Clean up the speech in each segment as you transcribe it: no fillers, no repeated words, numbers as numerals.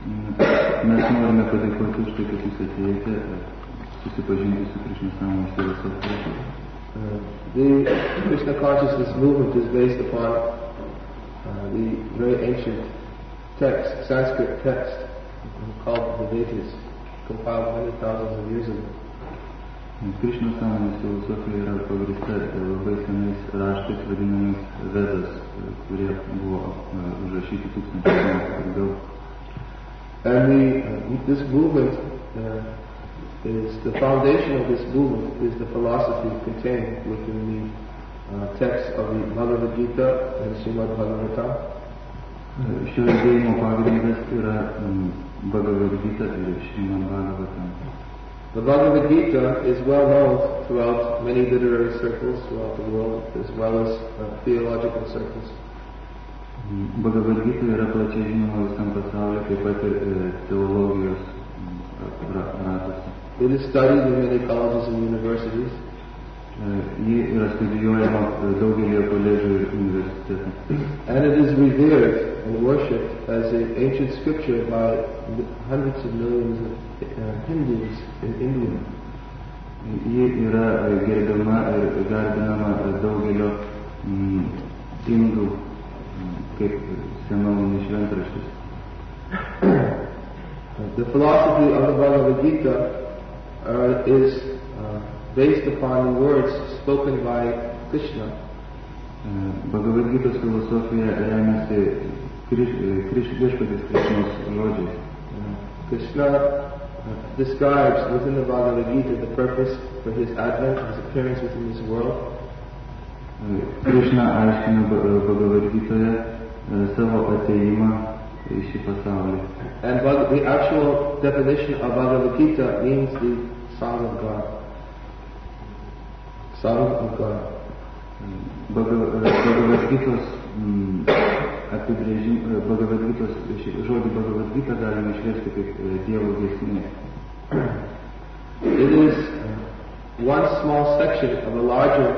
Mes norime padėkoti už tai, kad jūs atėjote susipažinti su Krishna sąmonės filosofija. The Krishna consciousness movement is based upon the very ancient text, Sanskrit text, called the Vedas, compiled many thousands of years ago. Krishna sąmonės filosofija yra pagrįsta labai senais raštais vadinamais Vedas, kurie buvo užrašyti tūkstančius metų atgal. And this movement is the foundation of this movement is the philosophy contained within the text of the Bhagavad Gita and Srimad Bhagavatam. Šio judėjimo pagrindas yra Bhagavad Gita ir Srimad Bhagavatam. The Bhagavad Gita is well known throughout many literary circles throughout the world, as well as theological circles. Bhagavad Gita yra plačiai žinoma visam pasaulyje, taip pat ir teologijos ratuose. It is studied in many colleges and universities. Ji yra studijuojama daugelį koledžų ir universitetų. And it is revered and worshipped as an ancient scripture by hundreds of millions of Hindus in India. Ji yra gerbiama ir garbinama daugelio indų kaip senovinis šventraštis. The philosophy of the Bhagavad Gita is based upon the words spoken by Krishna. Bhagavad Gita's filosofija remiasi viešpaties Krishnos žodžiais. Krishna describes within the Bhagavad Gita the purpose for his advent, his appearance within this world. Krishna aiškina Bhagavad Gitoje savo atėjimą į šį pasaulį. And the actual definition of Bhagavad Gita means the Song of God. Song of God. Bhagavad Gitos apibrėžimas, Bhagavad Gitos žodį Bhagavad Gita galima išversti kaip Dievo giesmė. It is one small section of a larger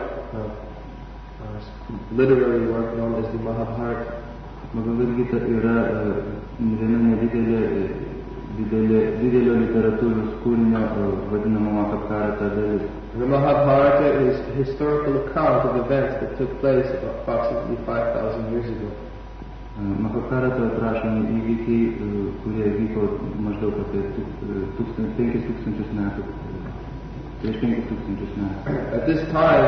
literary work known as the Mahabharata. Bhagavad Gita yra viena didelio literatūros kūrinio vadinamo Mahabharata dalis. The Mahabharata is a historical account of events that took place approximately 5,000 years ago. Mahabharata aprašomi įvykiai, kurie vyko maždaug apie 5,000 metų. Prieš 5,000 metų. At this time,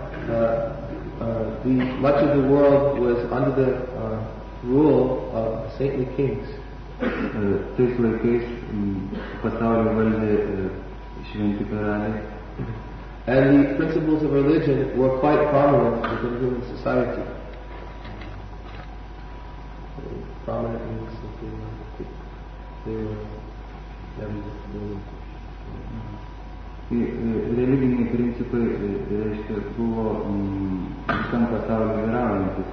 much of the world was under the rule of saintly kings. Tais laikais pasaulio valdė šventi karaliai. And the principles of religion were quite prominent within human society. Prominent means that they were religiniai principai, reiškia, buvo visam pasauliu vyraujantis.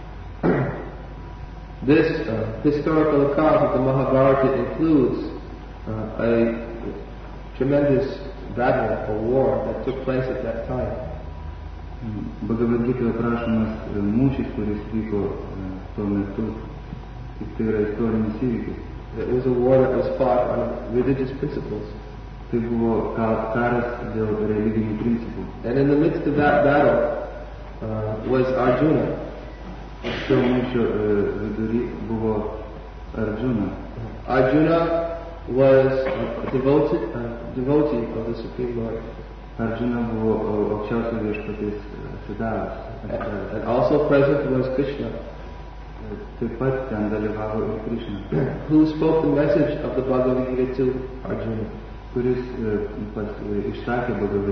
This historical account of the Mahabharata includes a tremendous battle or war that took place at that time. Bhagavad Gita aprašomas mūšis, kuris vyko tuo metu, tai yra istorinis įvykis. It was a war that was fought on religious principles. Tai buvo karas dėl religinių principų. And in the midst of that battle was Arjuna. Šio mūšio vidury buvo Arjuna. Arjuna was a devotee of the Supreme Lord. Arjuna buvo aukščiausio viešpaties atsidavęs. And also present was Krishna. Taip pat ten dalyvavo ir Krishna. Who spoke the message of the Bhagavad Gita to Arjuna. Kuris išsakė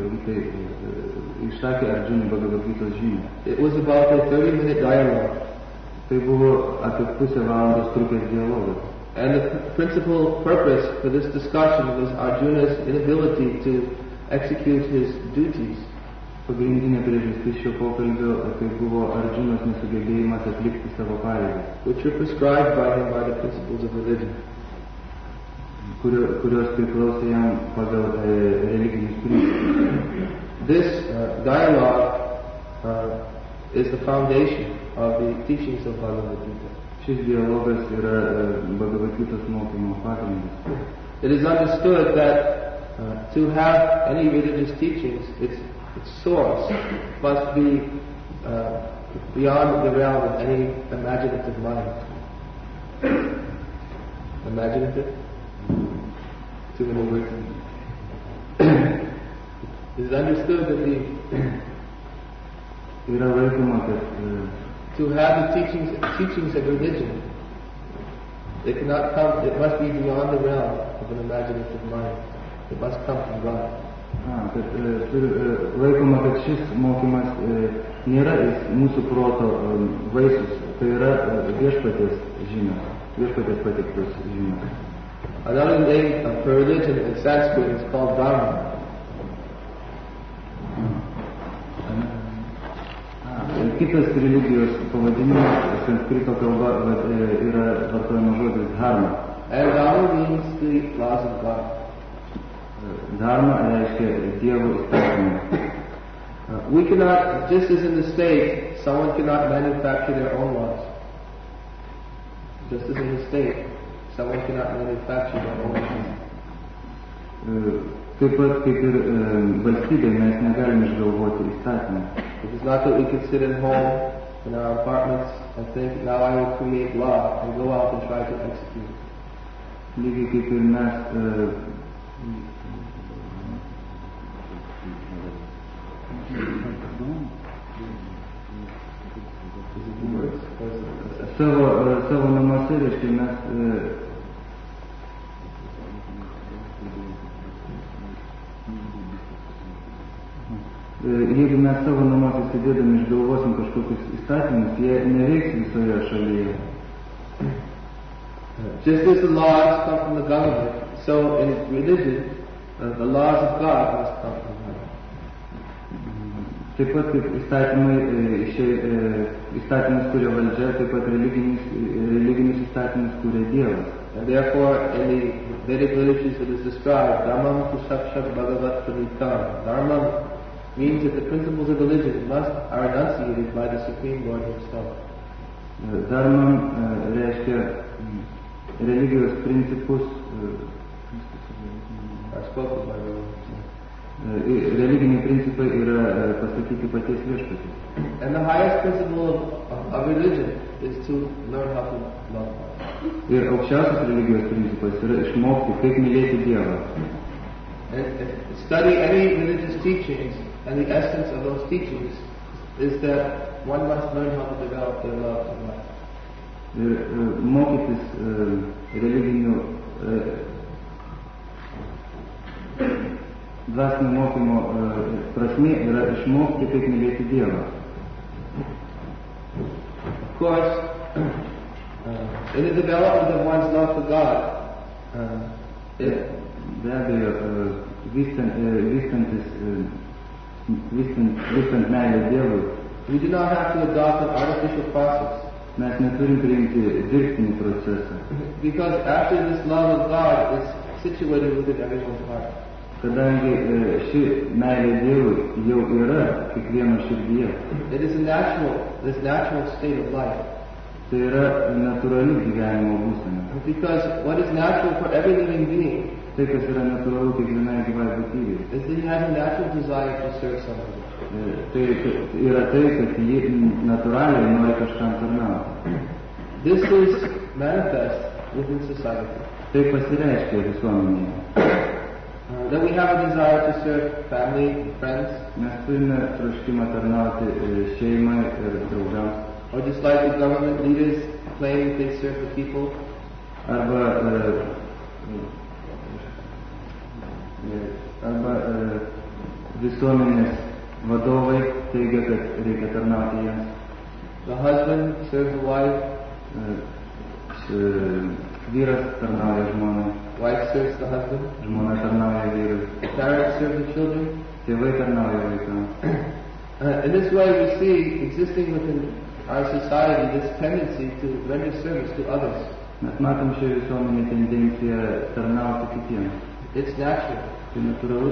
Arjunai Bhagavad Gitos žinią. It was about a 30-minute dialogue. Tai buvo apie pusę valandos trukęs dialogas. And the principal purpose for this discussion was Arjuna's inability to execute his duties. Pagrindinė priežastis šio pokalbio tai buvo Arjunos nesugebėjimas atlikti savo pareigas, which were prescribed by him by the principles of religion. Kurios priklausė jam pagal religinius principus. This dialogue is the foundation of the teachings of Bhagavad Gita. Šis dialogas yra Bhagavad Gita's mokymo pagrindas. It is understood that to have any religious teachings, its source must be beyond the realm of any imaginative mind. Imaginative? Too many words. It is understood that Yra laikoma, kad to have the teachings of religion, it cannot come. It must be beyond the realm of an imaginative mind. It must come from God. Laikoma, kad šis mokymas nėra mūsų proto vaisius, tai yra viešpaties žinios, viešpaties pateiktos žinios. Another name for religion in Sanskrit is called Dharma. Kitas religijos pavadinimas sanskrito kalba yra vartojama žodis dharma. And Dharma means the laws of God. Dharma reiškia Dievo įstatymą. We cannot, just as in the state, someone cannot manufacture their own laws. Just as in the state, someone cannot manufacture their own laws. Taip pat kaip ir valstybėje mes negalime išgalvoti įstatymą. It is not that we can sit at home in our apartments and think, now I will create law and go out and try to execute. Lygiai kaip ir mes savo namuose, reiškia, mes jeigu mes savo namuose sėdėdami išgalvosim kažkokius įstatymus, jie neveiks visoje šalyje. Just as the laws come from the government, so in religion, the laws of God must come from God. Taip pat kaip įstatymus kuria valdžia, taip pat religinius įstatymus kuria Dievas. And therefore, in the Vedic literatures it is described, Dharmam Kusakshak Bhagavat Pranittam. Dharma means that the principles of religion are enunciated by the Supreme Lord Himself. Dharma reiškia religijos principus, are spoken by the Lord. Religiniai principai yra pasakyti paties viešpaties. And the highest principle of religion is to learn how to love God. Ir aukščiausias religijos principas yra išmokti, kaip mylėti Dievą. And study any religious teachings, and the essence of those teachings is that one must learn how to develop their love to God. Ir mokytis religinių dvasinio mokymo prasmė yra išmokti, kaip mylėti Dievą. Of course, in the development of one's love for God, be abejo, vystant meilę Dievui, we do not have to adopt an artificial process. Mes neturim priimti dirbtinį procesą. Because after this love of God is situated within everyone's heart. Kadangi ši meilė Dievui jau yra kiekvieno širdyje. It is this natural state of life. Tai yra natūrali gyvenimo būsena. Because what is natural for every living being, tai kas yra natūralu kiekvienai gyvai būtybei, is that he has a natural desire to serve somebody. Tai yra tai, kad ji natūraliai nori kažkam tarnauti. This is manifest within society. Tai pasireiškia visuomenėje. That we have a desire to serve family, friends. Mes turime troškimą tarnauti šeimai ir draugams. Or just like the government leaders claim that they serve the people. Arba visuomenės vadovai teigia, kad reikia tarnauti jiems. The husband serves the wife. Vyras tarnauja žmonai. Wife serves the husband. Žmona tarnauja vyrui. Parents serve the children. Tėvai tarnauja vaikams. In this way we see existing within our society this tendency to render service to others. Mes matom šioje visuomenėje tendenciją tarnauti kitiems. It's natural. Tai natūralu.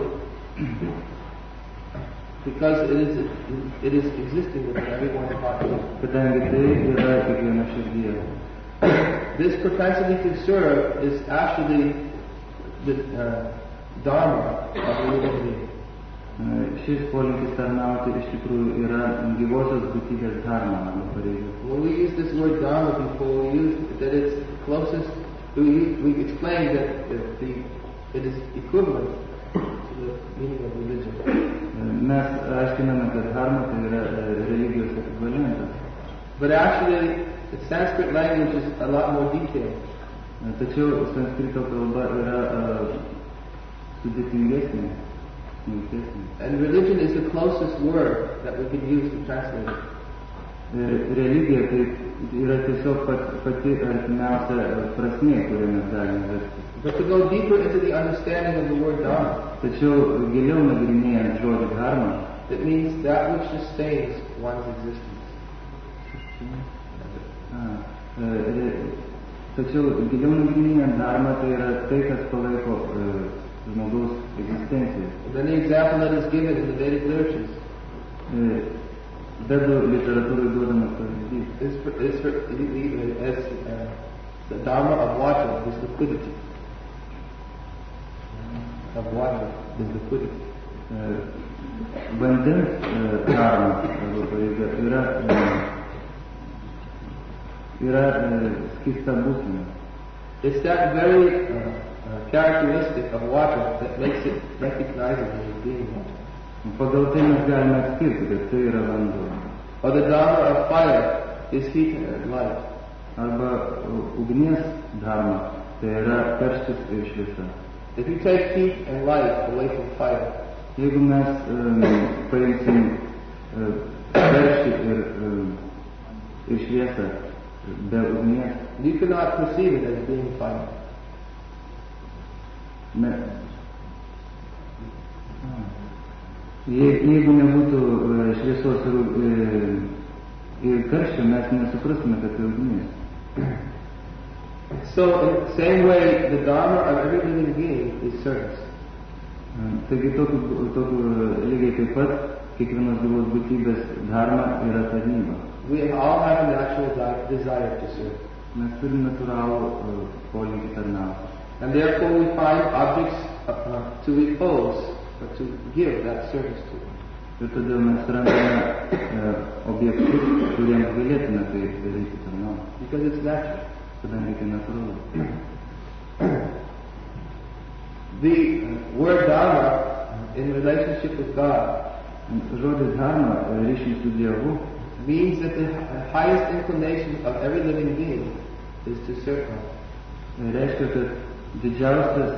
Because it is existing within everyone's heart. Kadangi tai yra kiekvieno širdyje. This propensity to serve is actually the dharma of the living being. Šis polinkis tarnauti iš tikrųjų yra gyvosios būtybės dharma arba pareiga. When we use this word dharma before, we use that it's closest. We explained that it is equivalent to the meaning of religion. Mes aiškiname, kad dharma tai yra religijos ekvivalentas. But actually, the Sanskrit language is a lot more detailed. Tačiau sanskrito kalba yra sudėtingesnė. And religion is the closest word that we can use to translate it. Religija tai yra tiesiog pati artimiausia prasmė, kurią mes galime versti. But to go deeper into the understanding of the word dharma, tačiau giliau nagrinėjant žodį dharma, it means that which sustains one's existence. Tačiau giliau nagrinėjant dharma, tai yra tai, kas palaiko žmogaus egzistenciją. Then the example that is given in the Vedic literatures. Vedų literatūrai duodamas pavyzdys. The dharma of water is liquidity. Of water is liquidity. Vandens dharma yra skista būsena. It's that very characteristic of water that makes it recognizable as being water. Pagal tai mes galime atskirti, kad tai yra vanduo. Or the dharma of fire is heat and light. Arba ugnies dharma, tai yra karštis ir šviesa. If you take heat and light away from fire, jeigu mes paimsim karštį ir šviesą be ugnies, you cannot perceive it as being fire. Jeigu nebūtų šviesos ir karščio, mes nesuprastume, kad tai ugnis. So, in the same way, the dharma of every living being is service. Taigi, lygiai taip pat, kiekvienos gyvos būtybės dharma yra tarnyba. We all have a natural desire to serve. Mes turime natūralų polinkį tarnauti. And therefore we find objects to repose, or to give that service to. Ir todėl mes randame objektus, kuriems galėtume tai daryti tarnauti. Because it's natural. Kadangi tai natūralu. The word dharma in relationship with God žodis dharma ryšiai su Dievu means that the highest inclination of every living being is to serve God. Reiškia, kad didžiausias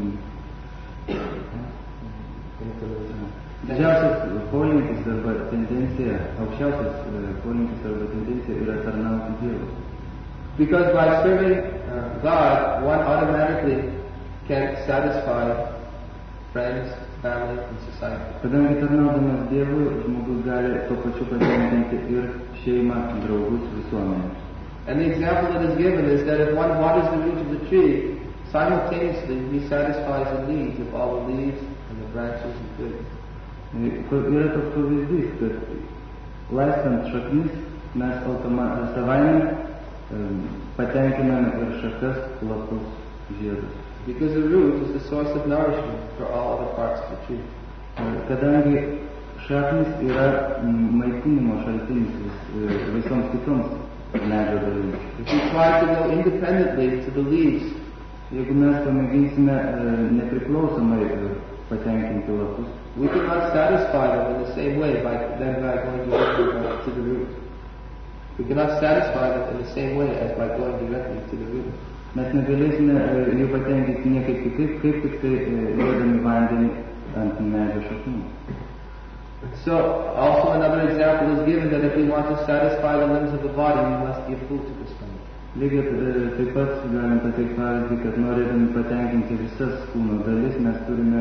polinkis arba tendencija, aukščiausias polinkis arba tendencija yra tarnauti Dievui. Because by serving God, one automatically can satisfy friends, family, and society. Kadangi tarnaudamas Dievui, žmogus gali tuo pačiu patenkinti ir šeimą, draugus, visuomenę. And the example that is given is that if one waters the roots of the tree, simultaneously he satisfies the needs of all the leaves and the branches and twigs. Yra toks pavyzdys, kad laistant šaknis mes savaime patenkiname ir šakas, lapus, žiedus. Because the root is the source of nourishment for all other parts of the tree. Kadangi šaknis yra maitinimo šaltinis visoms kitoms medžio dalims. If we try to go independently to the leaves, jeigu mes pamėginsime nepriklausomai patenkinti lapus, we cannot satisfy them in the same way by going directly to the root. We cannot satisfy them in the same way as by going directly to the root. Mes negalėsime jų patenkinti niekaip kitaip, kaip tik tai duodami vandenį ant medžio šaknų. So, also another example is given that if we want to satisfy the limbs of the body, we must give food to the stomach. Lygiai taip pat galim pateikti pavyzdį, kad norėdami patenkinti visas kūno dalis, mes turime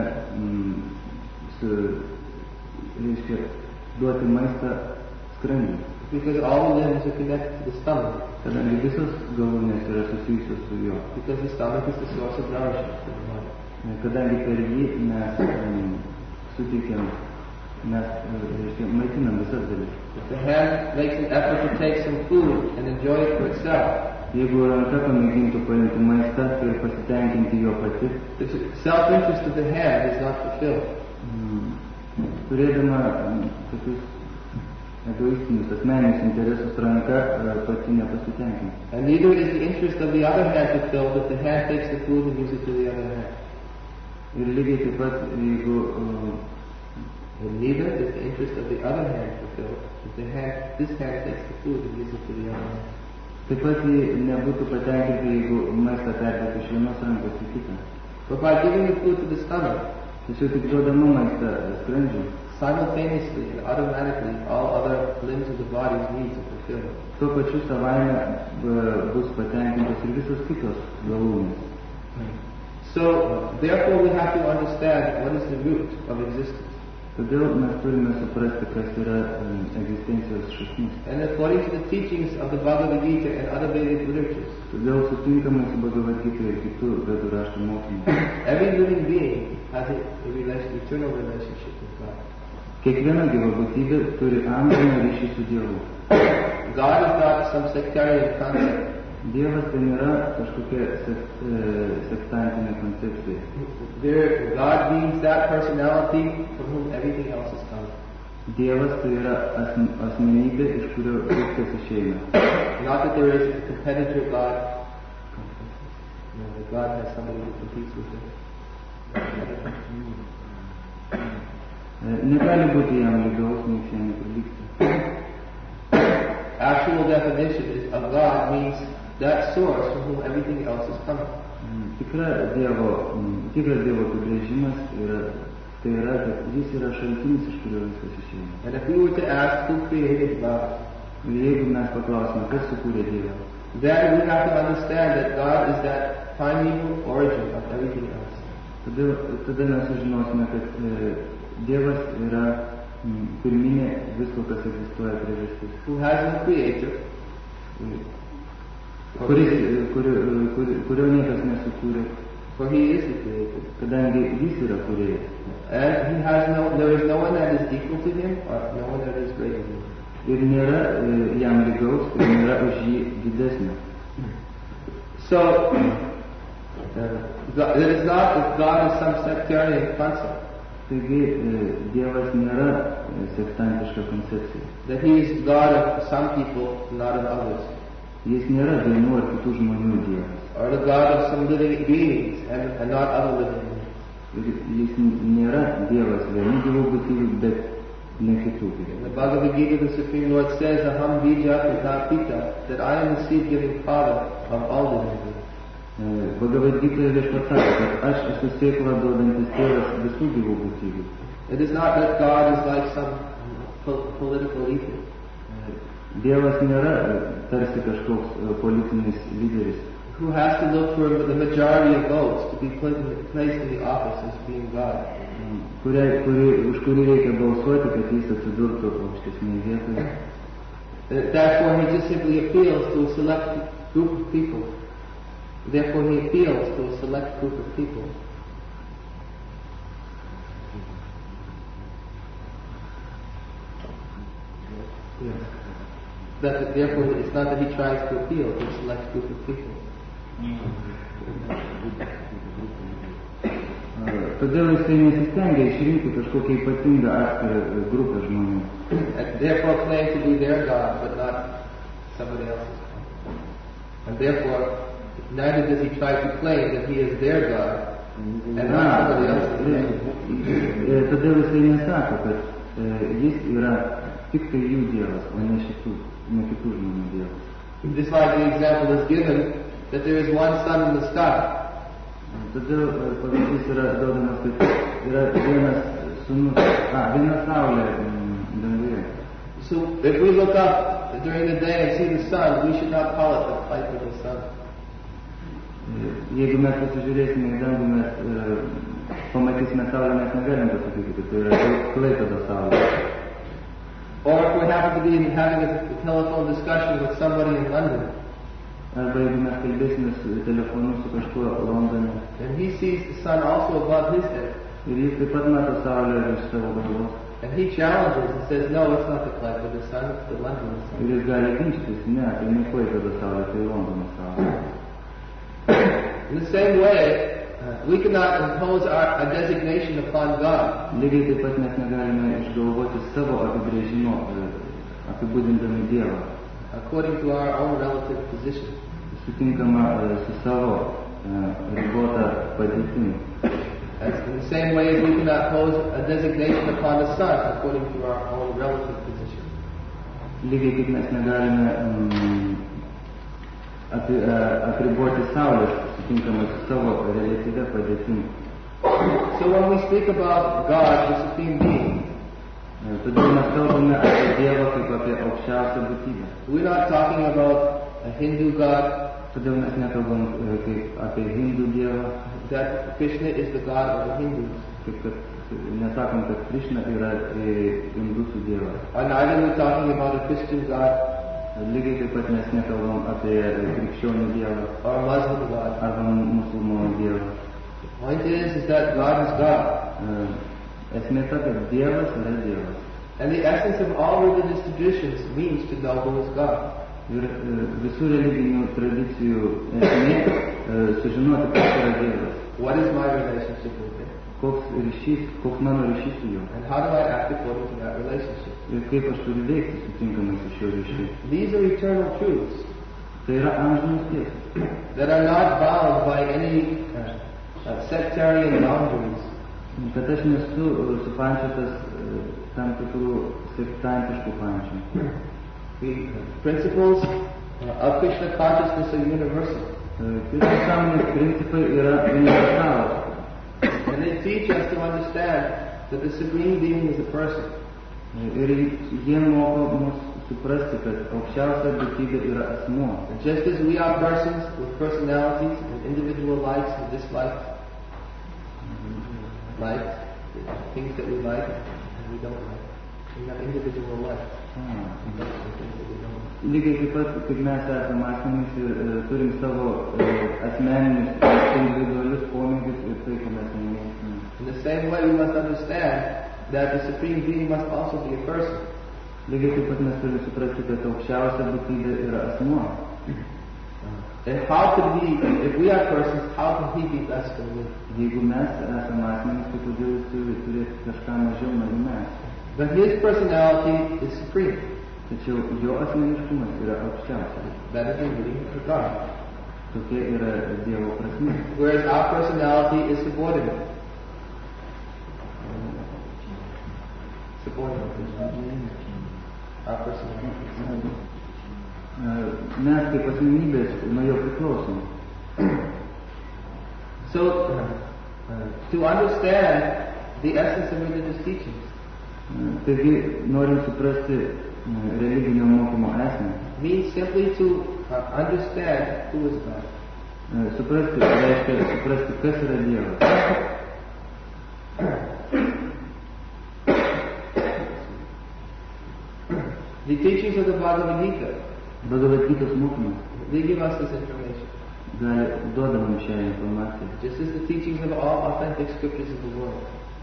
duoti maistą skrandžiui. Because all the limbs are connected to the stomach. Kadangi visos galūnės yra susijusios su juo. Because the stomach is the source of nourishment for the body. Kadangi per jį mes suteikiam, mes maitinam visas dalis. If the hand makes an effort to take some food and enjoy it for itself, Jeigu ranka pamėgintų paimti maistą ir pasitenkinti jo pati, the self-interest of the hand is not fulfilled. Turėdama tokius egoistinius asmeninius interesus, ranka pati nepasitenkina. And neither is the interest of the other hand fulfilled if the hand takes the food and uses it to the other hand. Ir lygiai taip pat, jeigu And neither is the interest of the other hand fulfilled if this hand takes the food and uses it to the other hand. taip pat ji nebūtų patenkinta, jeigu maistą perduotų iš vienos rankos į kitą. But by giving the food to the stomach, Tačiau tik duodama maistą skrandžiui, simultaneously and automatically all other limbs of the body's needs are fulfilled. tuo pačiu savaime bus patenkintos ir visos kitos galūnės. So, therefore we have to understand what is the root of existence. Todėl mes turime suprasti, kas yra egzistencijos šaknis. And according to the teachings of the Bhagavad Gita and other Vedic literatures, Todėl sutinkamai su Bhagavad Gita ir kitų vedų raštų mokymų. every living being has a eternal relationship with God. Kiekviena gyva būtybė turi amžiną ryšį su Dievu. God is not some sectarian concept. Dievas tai nėra kažkokia sektantinė koncepcija. God means that personality from whom everything else is come. Dievas tai yra asmenybė, iš kurio viskas išeina. Not that there is a competitor God. No, that God has somebody who competes with him. Negali būti jam lygaus, nieks jam neprilygsta. Actual definition of God means that source from whom everything else is coming. Tikras Dievo apibrėžimas tai yra, kad jis yra šaltinis, iš kurio viskas išeina. And if we were to ask who created God, Ir jeigu mes paklausime, kas sukūrė Dievą, then we have to understand that God is that primeval origin of everything else. tada mes sužinosime, kad Dievas yra pirminė visko, kas egzistuoja priežastis. Who has no creator, kurio niekas nesukūrė, for he is the creator. kadangi jis yra kūrėjas. And there is no one that is equal to him, or no one that is greater than him. Ir nėra jam lygaus, ir nėra už jį didesnio. So, it is not that God is some sectarian concept, Taigi Dievas nėra sektantiška koncepcija. that he is God of some people, not of others, Jis nėra vienų ar kitų žmonių Dievas. or the God of some living beings and not other living beings. Ir jis nėra Dievas vienų gyvų būtybių, bet ne kitų In gyvų. the Bhagavad Gita, the Supreme Lord says, Aham bija pita pita, that I am the seed-giving father of all living beings. Bhagavad Gita viešpatauja, kad aš esu sėkla duodantis tėvas visų gyvų būtybių. It is not that God is like some political leader, Dievas nėra tarsi kažkoks politinis lyderis, who has to look for the majority of votes to be placed in the office as being God. už kurį reikia balsuoti, kad jis atsidurtų aukštesnėje vietoje. Therefore, he just simply appeals to a select group of people. Therefore, he appeals to a select group of people. Therefore, it's not that he tries to appeal to a select group of people. Todėl jisai nesistengia išrinkti kažkokią ypatingą atskirą grupę žmonių. And therefore claim to be their God, but not somebody else's God. And therefore, neither does he try to claim that he is their God, and not somebody else's God. Todėl jisai nesako, kad jis yra tik tai jų Dievas, o ne kitų žmonių Dievas. Just like the example is given, that there is one sun in the sky. Todėl pavyzdys yra duodamas, kad yra viena saulė danguje. So if we look up during the day and see the sun, we should not call it the light of the sun. Jeigu mes pasižiūrėsime į dangų, mes pamatysime saulę, mes negalim pasakyti, kad tai yra Klaipėdos saulė. Or if we happen to be having a telephone discussion with somebody in London, Arba jeigu mes kalbėsime telefonu su kažkuo Londone, and he sees the sun also above his head, ir jis taip pat mato saulę iš savo galvos, And he challenges and says, no, it's not the Klaipėdos sun, it's the London sun. Ir jis gali ginčytis, ne, tai ne Klaipėdos saulė, tai Londono saulė. In the same way, we cannot impose a designation upon God. Lygiai taip pat mes negalime išgalvoti savo apibrėžimo, apibūdindami Dievą. According to our own relative position. Sutinkama su savo ribota padėtimi. In the same way as we cannot pose a designation upon the sun according to our own relative position. Lygiai kaip mes negalime apriboti saulės, sutinkamai su savo relatyvia padėtimi. So when we speak about God, the Supreme Being, todėl mes kalbame apie Dievą kaip apie aukščiausią būtybę. We're not talking about a Hindu God. Todėl mes nekalbam kaip apie Hindų Dievą. That Krishna is the God of the Hindus. Kaip kad nesakom, kad Krishna yra Indusų Dievas. Or neither we're talking about a Christian God. Lygiai taip pat mes nekalbam apie krikščionių Dievą. Or a Muslim God. Arba musulmonų Dievą. The point is that God is God. Esmė ta, kad Dievas yra Dievas. And the essence of all religious traditions means to know who is God. Ir visų religinių tradicijų esmė sužinoti, kas yra Dievas. What is my relationship with Him? Koks mano ryšys su juo. And how do I act according to that relationship? Ir kaip aš turiu veikti sutinkamai su šiuo ryšiu. These are eternal truths. Tai yra amžinos tiesas. That are not bound by any sectarian boundaries. Kad aš nesu supančiotas tam tikrų sektantiškų pančių. The principles of Krishna consciousness are universal. Krishna sąmonės principai yra universalūs. And they teach us to understand that the Supreme Being is a person. Ir jie moko mus suprasti, kad aukščiausia būtybė yra asmuo. And just as we are persons with personalities and individual likes and dislikes, things that we like and we don't like. We have individual life. Lygiai taip pat, kaip mes esame asmenys ir turim savo asmeninius, individualius pomėgius ir tai, kaip mes nemėgsime. In the same way, we must understand that the Supreme Being must also be a person. Lygiai taip pat mes turime suprasti, kad aukščiausia būtybė yra asmuo. And how could he, if we are persons, how can he be less than we? Jeigu mes esame asmenys, tai kodėl jis turi turėti kažką mažiau negu mes? But his personality is supreme. Tačiau jo asmeniškumas yra aukščiausias. That is the meaning of God. Tokia yra Dievo prasmė. Whereas our personality is subordinate. Our personality. Mes kaip asmenybės nuo jo priklausom. So, to understand the essence of religious teachings, taigi, norint suprasti religinio mokymo esmę, means simply to understand who is God. Suprasti reiškia suprasti, kas yra Dievas. The teachings of the Bhagavad Gita, Bhagavad Gita's mokymas, they give us this information. Duoda mums šią informaciją. Just as the teachings of all authentic scriptures of the world.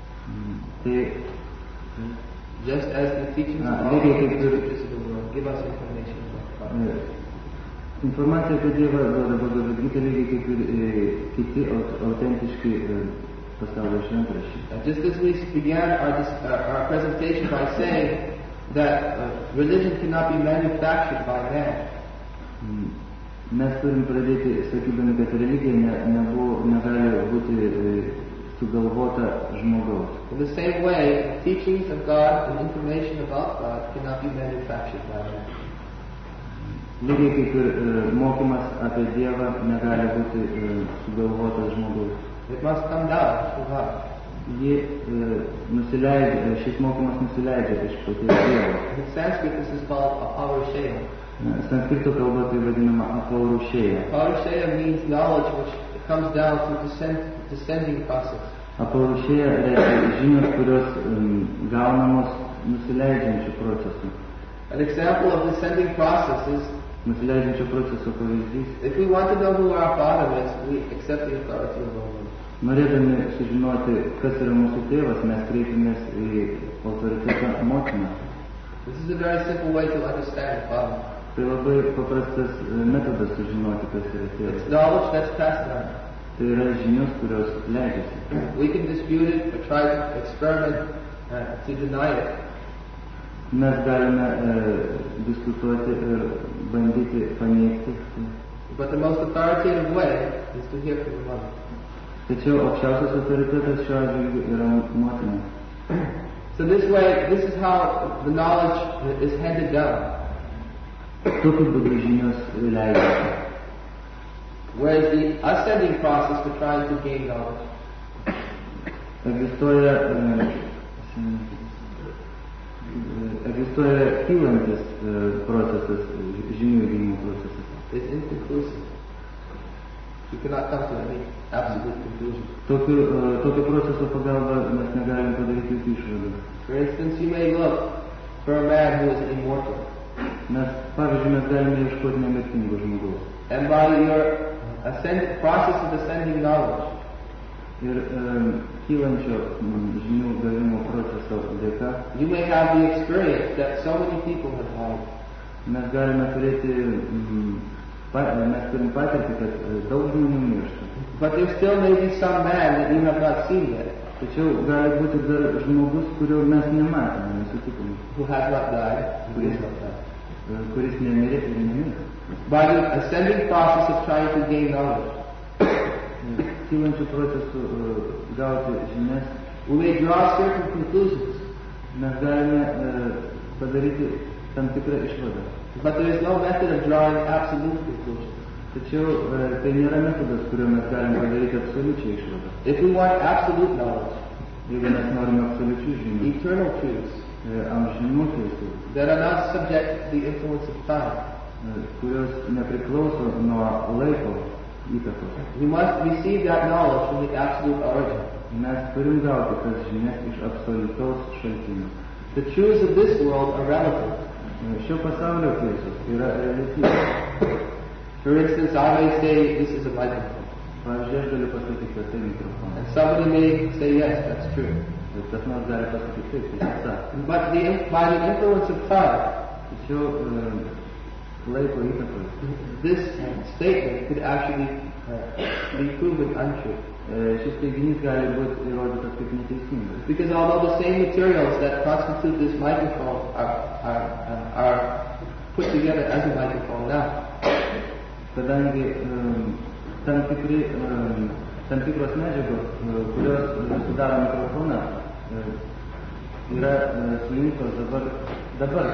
Just as the teachings of all authentic scriptures of the world give us information about God. Informacija apie Dievą duoda Bhagavad Gita lygiai kaip ir kiti autentiški pasaulio šventraščiai. Just as we began our presentation by saying that religion cannot be manufactured by man. Mes turim pradėti sakydami, kad religija negali būti sugalvota žmogaus. In the same way, teachings of God and information about God cannot be manufactured by man. Lygiai kaip ir mokymas apie Dievą negali būti sugalvotas žmogaus. It must come down from God. Šis mokymas nusileidžia iš paties Dievo. In Sanskrit, this is called apaurusheya. Sanskrito kalba tai vadinama apaurusheya. Apaurusheya means knowledge which comes down through descending process. Apaurusheya reiškia žinios, kurios gaunamos nusileidžiančių procesų. An example of descending process is, nusileidžiančio proceso pavyzdys. if we want to know who our Father is, we accept the authority of our Lord. Norėdami sužinoti, kas yra mūsų tėvas, mes kreipiamės į autoritetą motiną. This is a very simple way to understand Father. Tai labai paprastas metodas sužinoti, kas yra tėvas. It's knowledge that's passed on. Tai yra žinios, kurios leidžiasi. We can dispute it or try to experiment to deny it. Mes galime diskutuoti ir bandyti paneigti. But the most authoritative way is to hear from the mother. Tačiau aukščiausias autoritetas šiuo atžvilgiu yra motina. So this way, this is how the knowledge is handed down. Tokiu būdu žinios leidžiasi. Whereas the ascending process for trying to gain knowledge egzistuoja kylantis procesas, žinių įgijimo procesas. is inconclusive. You cannot come to any absolute conclusion. Tokio proceso pagalba mes negalime padaryti jokių išvadų. For instance, you may look for a man who is immortal. Pavyzdžiui, mes galime ieškoti nemirtingo žmogaus. And by your process of ascending knowledge, Ir kylančio žinių gavimo proceso dėka you may have the experience that so many people have had. Mes galime turėti, mes turim patirti, kad daug žmonių miršta. But there still may be some man that you have not seen yet. Tačiau gali būti dar žmogus, kurio mes nematome, nesutikome. Who has not died, Kuris nemirė ir nemirė. By the ascending process of trying to gain knowledge, kylančių procesų gauti žinias, we may draw certain conclusions. Mes galime padaryti tam tikrą išvadą. But there is no method of drawing absolute conclusions. Tačiau tai nėra metodas, kuriuo mes galime padaryti absoliučią išvadą. If we want absolute knowledge, jeigu mes norime absoliučių žinių, eternal truths, amžinų tiesų, that are not subject to the influence of time, kurios nepriklauso nuo laiko įtakos. we must receive that knowledge from the absolute origin. Mes turim gauti tas žinias iš absoliutaus šaltinio. The truths of this world are relative. Šio pasaulio tiesos yra relatyvios. For instance, I may say this is a microphone. Pavyzdžiui, aš galiu pasakyti, kad tai mikrofonas. And somebody may say yes, that's true. Ir kas nors gali pasakyti, taip, tai tiesa. But by the influence of time, tačiau laiko įtakos, this statement could actually be proven untrue. Šis teiginys gali būti įrodytas kaip neteisingas. Because although the same materials that constitute this microphone are put together as a microphone now, kadangi tam tikros medžiagos, kurios sudaro mikrofoną, yra sujungtos dabar.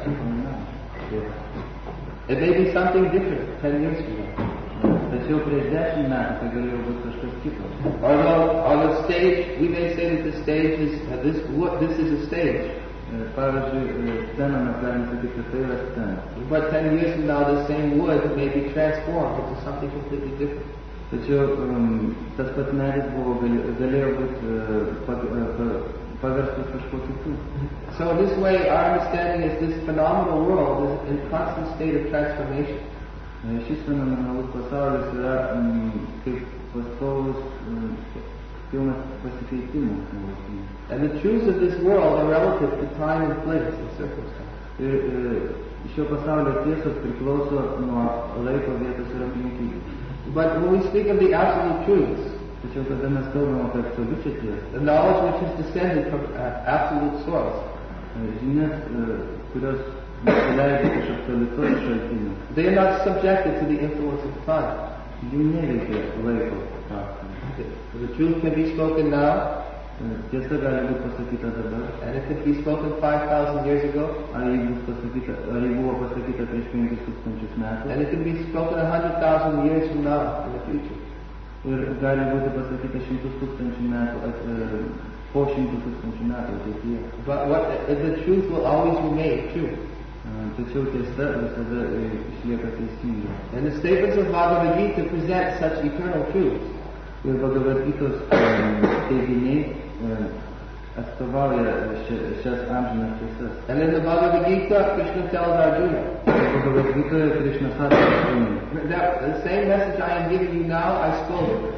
It may be something different 10 years from now. Tačiau prieš 10 metų tai galėjo būti kažkas kito. Although on the stage, we may say that the stage is this is a stage. Pavyzdžiui, sceną mes galime sakyti, kad tai yra scena. But 10 years from now, the same wood may be transformed into something completely different. Tačiau tas pats medis galėjo būti paverstas kažkuo kitu. So in this way, our understanding is this phenomenal world is in constant state of transformation. Šis fenomenalus pasaulis yra kaip pastovus pilnas pasikeitimų. And the truths of this world are relative to time and place and circumstance. Ir šio pasaulio tiesos priklauso nuo laiko, vietos ir aplinkybių. But when we speak of the absolute truths, tačiau kada mes kalbame apie absoliučią tiesą, the knowledge which is descended from absolute source, žinias, kurios nusileidžia iš absoliutaus šaltinio, they are not subjected to the influence of time. Jų neveikia laiko faktorių. The truth can be spoken now, tiesa gali būti pasakyta dabar, and it can be spoken 5,000 years ago, ar ji buvo pasakyta prieš 5,000 metų, and it can be spoken 100,000 years from now in the future. Ir gali būti pasakyta 100,000 metų, po 100,000 metų ateityje. But the truth will always remain true. Tačiau tiesa visada išlieka teisinga. And the statements of Bhagavad Gita present such eternal truths. Ir Bhagavad Gitos teiginiai atstovauja šias amžinas tiesas. And in the Bhagavad Gita, Krishna tells Arjuna, Bhagavad Gitoje Krishna sako Arjunai, that the same message I am giving you now, I spoke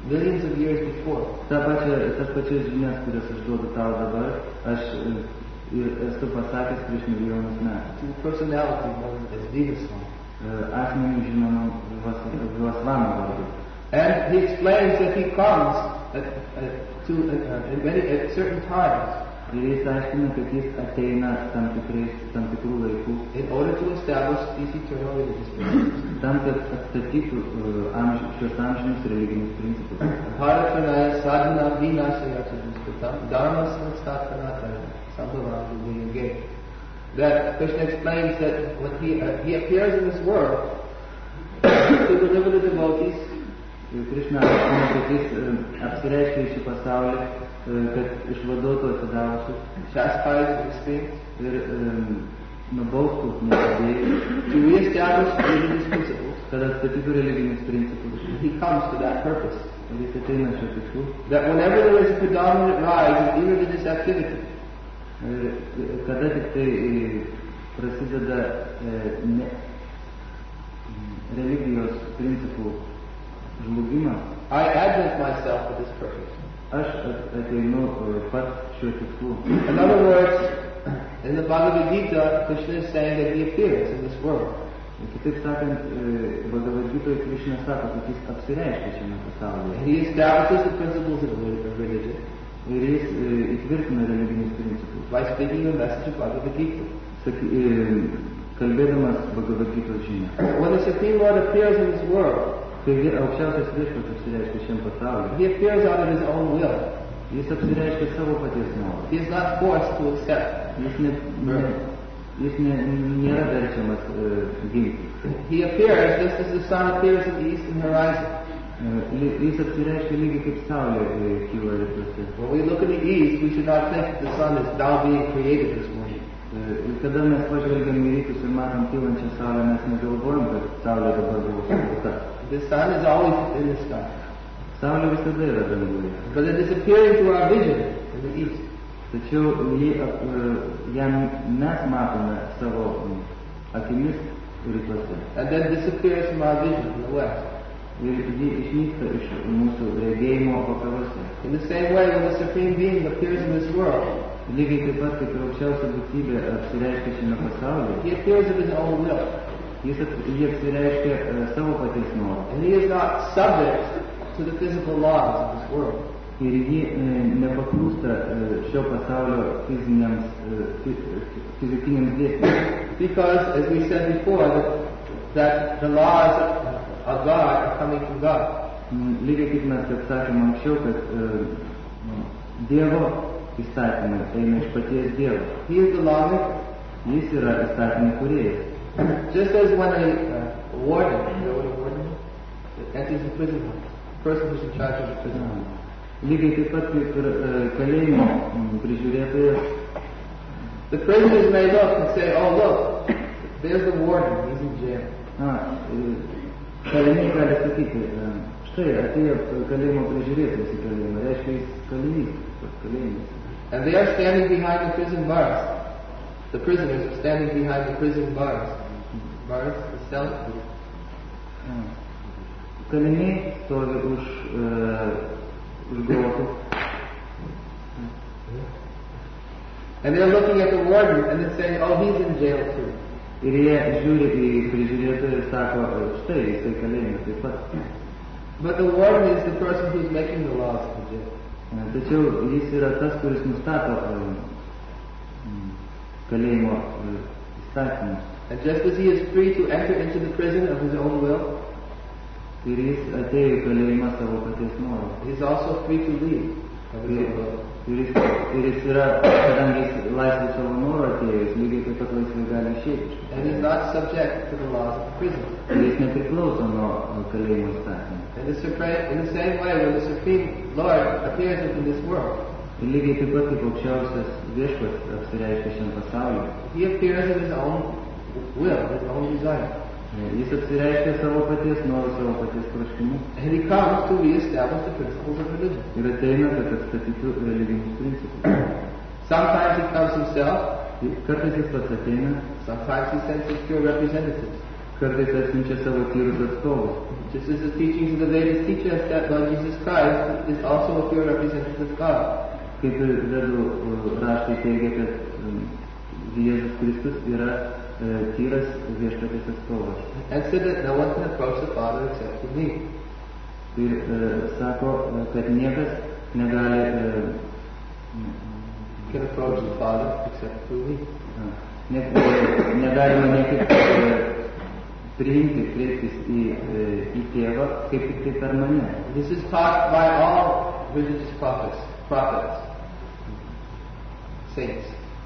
millions of years before. Tas pačias žinias, kurias aš duodu tau dabar, aš esu pasakęs prieš milijonus metų. To the personality known as Vivasvana. Asmeniui žinomam Vivasvana vardu. And he explains that he comes at certain times. Ir jis aiškina, kad jis ateina tam tikrų laikų. In order to establish these eternal religious principles. Tam, kad atstatytų šios amžinius religinius principus. Bharatranaya sadhana vinasayata duskatam dharma sansthapanataya sambhavati viyage. That Krishna explains that when he appears in this world to deliver the devotees, Krishna aiškina, kad jis apsireiškia šį pasaulį, kad išvaduotų atidavusius, chastise the extremes, ir nubaustų nepadėjus, to reestablish religious principles. Kad atstatytų religinius principus. He comes to that purpose. Ir jis ateina šio tikslu. That whenever there is a predominant rise in irreligious activity, kada tik tai prasideda religijos principų žlugimas, I advent myself for this purpose. Aš ateinu pats šiuo tikslu. In other words, in the Bhagavad Gita, Krishna is saying that he appears in this world. Kitaip sakant, Bhagavad Gita Krishna sako, kad jis apsireiškia šiame pasaulyje. He establishes the principles of religion. Ir jis įtvirtina religinius principus. By speaking the message of Bhagavad Gita. Kalbėdamas Bhagavad Gita žinią. When the Supreme Lord appears in this world, kai aukščiausias viešpats apsireiškia šiam pasaulyje, he appears out of his own will. Jis apsireiškia savo paties norą. He is not forced to accept. Jis nėra verčiamas ginti. He appears just as the sun appears in the eastern horizon. Jis apsireiškia lygiai kaip saulė kyla rytuose. When we look at the east, we should not think that the sun is now being created this morning. Ir kada mes pažvelgiam į rytus ir matom kylančią saulę, mes negalvojam, kad saulė dabar buvo sukurta. The sun is always in the sky. Saulė visada yra danguje. But it is appearing to our vision in the east. Tačiau ją mes matome savo akimis rytuose. And then disappears from our vision in the west. Ir ji išnyksta iš mūsų regėjimo vakaruose. In the same way, when the Supreme Being appears in this world, lygiai taip pat kaip ir aukščiausia būtybė apsireiškia šiame pasaulyje, he appears of his own will. Jis apsireiškia savo paties norą. And he is not subject to the physical laws of this world. Ir ji nepaklūsta šio pasaulio fizikiniams dėsniams. Because, as we said before, that the laws of God are coming from God. Lygiai kaip mes sakėm anksčiau, kad Dievo įstatymai eina iš paties Dievo. He is the lawmaker. Jis yra įstatymų kūrėjas. Just as when a warden, you know what a warden is? Enters the prison house. The person who's in charge of the prison house. Lygiai taip pat kaip ir kalėjimo prižiūrėtojas. The prisoners may look and say, oh look, there's the warden, he's in jail. Kaliniai gali sakyti, štai atėjo kalėjimo prižiūrėtojas į kalėjimą, reiškia jis kalinys, kalėjimas. And they are standing behind the prison bars. The prisoners are standing behind the prison bars. Bars, the cells. Kaliniai stovi už grotų. And they're looking at the warden and they're saying, oh, he's in jail too. Ir jie žiūri į prižiūrėtoją ir sako, štai jisai kalėjime taip pat. But the warden is the person who's making the laws of the jail. Tačiau jis yra tas, kuris nustato kalėjimo įstatymus. And just as he is free to enter into the prison of his own will, ir jis atėjo į kalėjimą savo paties norą. He is also free to leave of his own will. Ir jis yra, kadangi jis laisvai savo norą atėjo, jis lygiai taip pat laisvai gali išeiti. And he is not subject to the laws of the prison. Ir jis nepriklauso nuo kalėjimo įstatymų. In the same way, when the Supreme Lord appears in this world, ir lygiai taip pat kaip aukščiausias viešpats apsireiškia šiam pasauliu, he appears in his own will, his own desire. Jis apsireiškia savo paties norų, savo paties troškimu. And he comes to reestablish the principles of religion. Ir ateina, kad atstatytų religinius principus. Sometimes he comes himself. Kartais jis pats ateina. Sometimes he sends his pure representatives. kartais atsiunčia savo tyrus atstovus. Just as the teachings of the Vedas teach us that Lord Jesus Christ is also a pure representative of God. Kaip ir Vedų raštai teigia, kad Jėzus Kristus yra tyras viešpaties atstovas. And said that no one can approach the Father except through me. Ir sako, kad niekas negali Can approach the Father except through me. Negalima niekaip priimti, kreiptis į tėvą, kaip tik tai per mane. This is taught by all religious prophets, saints.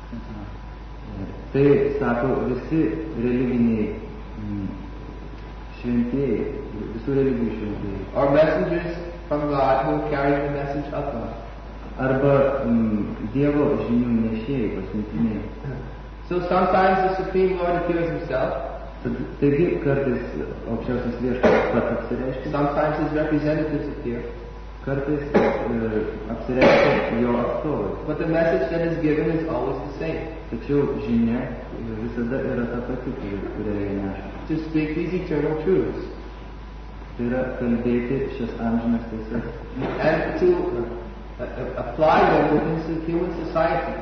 Tai sako visi religiniai šventieji, visų religijų šventieji. Or messengers from God who carry the message of God. Arba Dievo žinių nešėjai, pasiuntiniai. So sometimes the Supreme Lord appears himself. Taigi kartais aukščiausias viešpats pats apsireiškia. Sometimes his representatives appear. Kartais apsireiškia jo atstovai. But the message that is given is always the same. Tačiau žinia visada yra ta pati, kurią jie neša. To speak these eternal truths. Tai yra kalbėti šias amžinas tiesas. And to apply them within human society.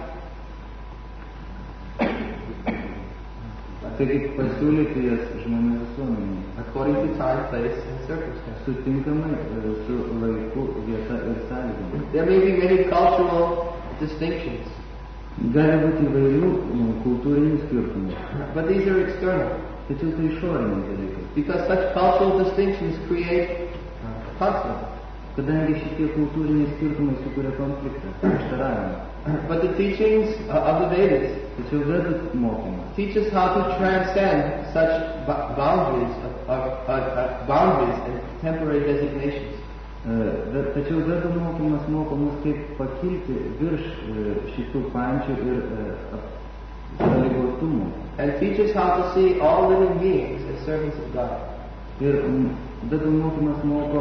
Taigi pasiūlyti jas žmonių visuomenėje. According to time, place, and circumstance. Sutinkamai su laiku, vieta ir sąlygomis. There may be many cultural distinctions. Gali būti įvairių kultūrinių skirtumų. But these are external. Tačiau tai išoriniai dalykai. Because such cultural distinctions create conflict. Kadangi šitie kultūriniai skirtumai sukuria konfliktą, prieštaravimą. But the teachings of the Vedas Tačiau Vedų mokymas teach us how to transcend such boundaries and temporary designations. Tačiau Vedų mokymas moko mus kaip pakilti virš šitų pančių ir sąlygotumų. And teach us how to see all living beings as servants of God. Ir Vedų mokymas moko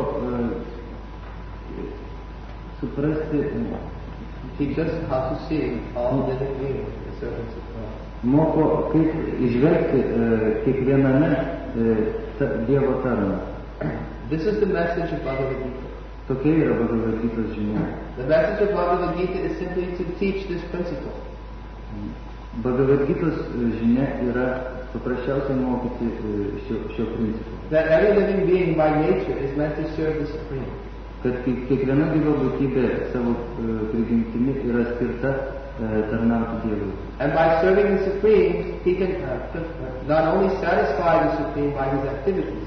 suprasti, teach us how to see all living beings as servants of God. Moko kaip įžvelgti kiekviename Dievo tarną. This is the message of Bhagavad Gita. Tokia yra Bhagavad Gitos žinia. The message of Bhagavad Gita is simply to teach this principle. Bhagavad Gitos žinia yra paprasčiausiai mokyti šio principo. That every living being by nature is meant to serve the Supreme. Kad kiekviena gyva būtybė savo prigimtimi yra skirta tarnauti Dievui. And by serving the Supreme, he can not only satisfy the Supreme by his activities.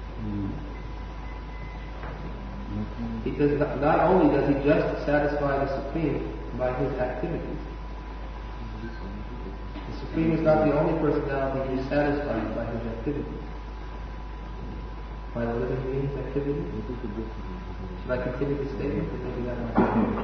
Because not only does he just satisfy the Supreme by his activities. The Supreme is not the only personality who is satisfied by his activities. By the living being's activities. Should I continue the statement? Maybe that might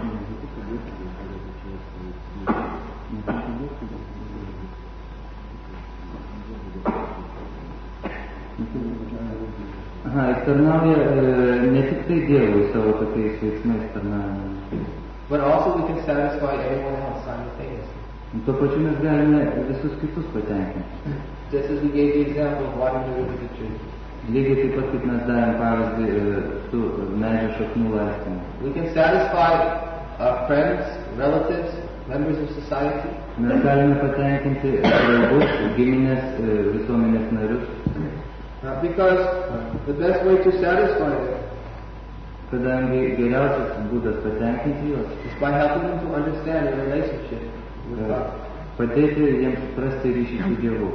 Jis tarnauja ne tik tai Dievui savo tokiais veiksmais tarnavimais. But also we can satisfy everyone else simultaneously. Tuo pačiu mes galime visus kitus patenkinti. Just as we gave the example of watering the root of the tree. Lygiai taip pat kaip mes davėm pavyzdį su medžio šaknų laistymu. We can satisfy our friends, relatives, members of society. Mes galime patenkinti draugus, giminės, visuomenės narius. Because the best way to satisfy them Kadangi geriausias būdas patenkinti juos is by helping them to understand their relationship with God. Padėti jiems suprasti ryšį su Dievu.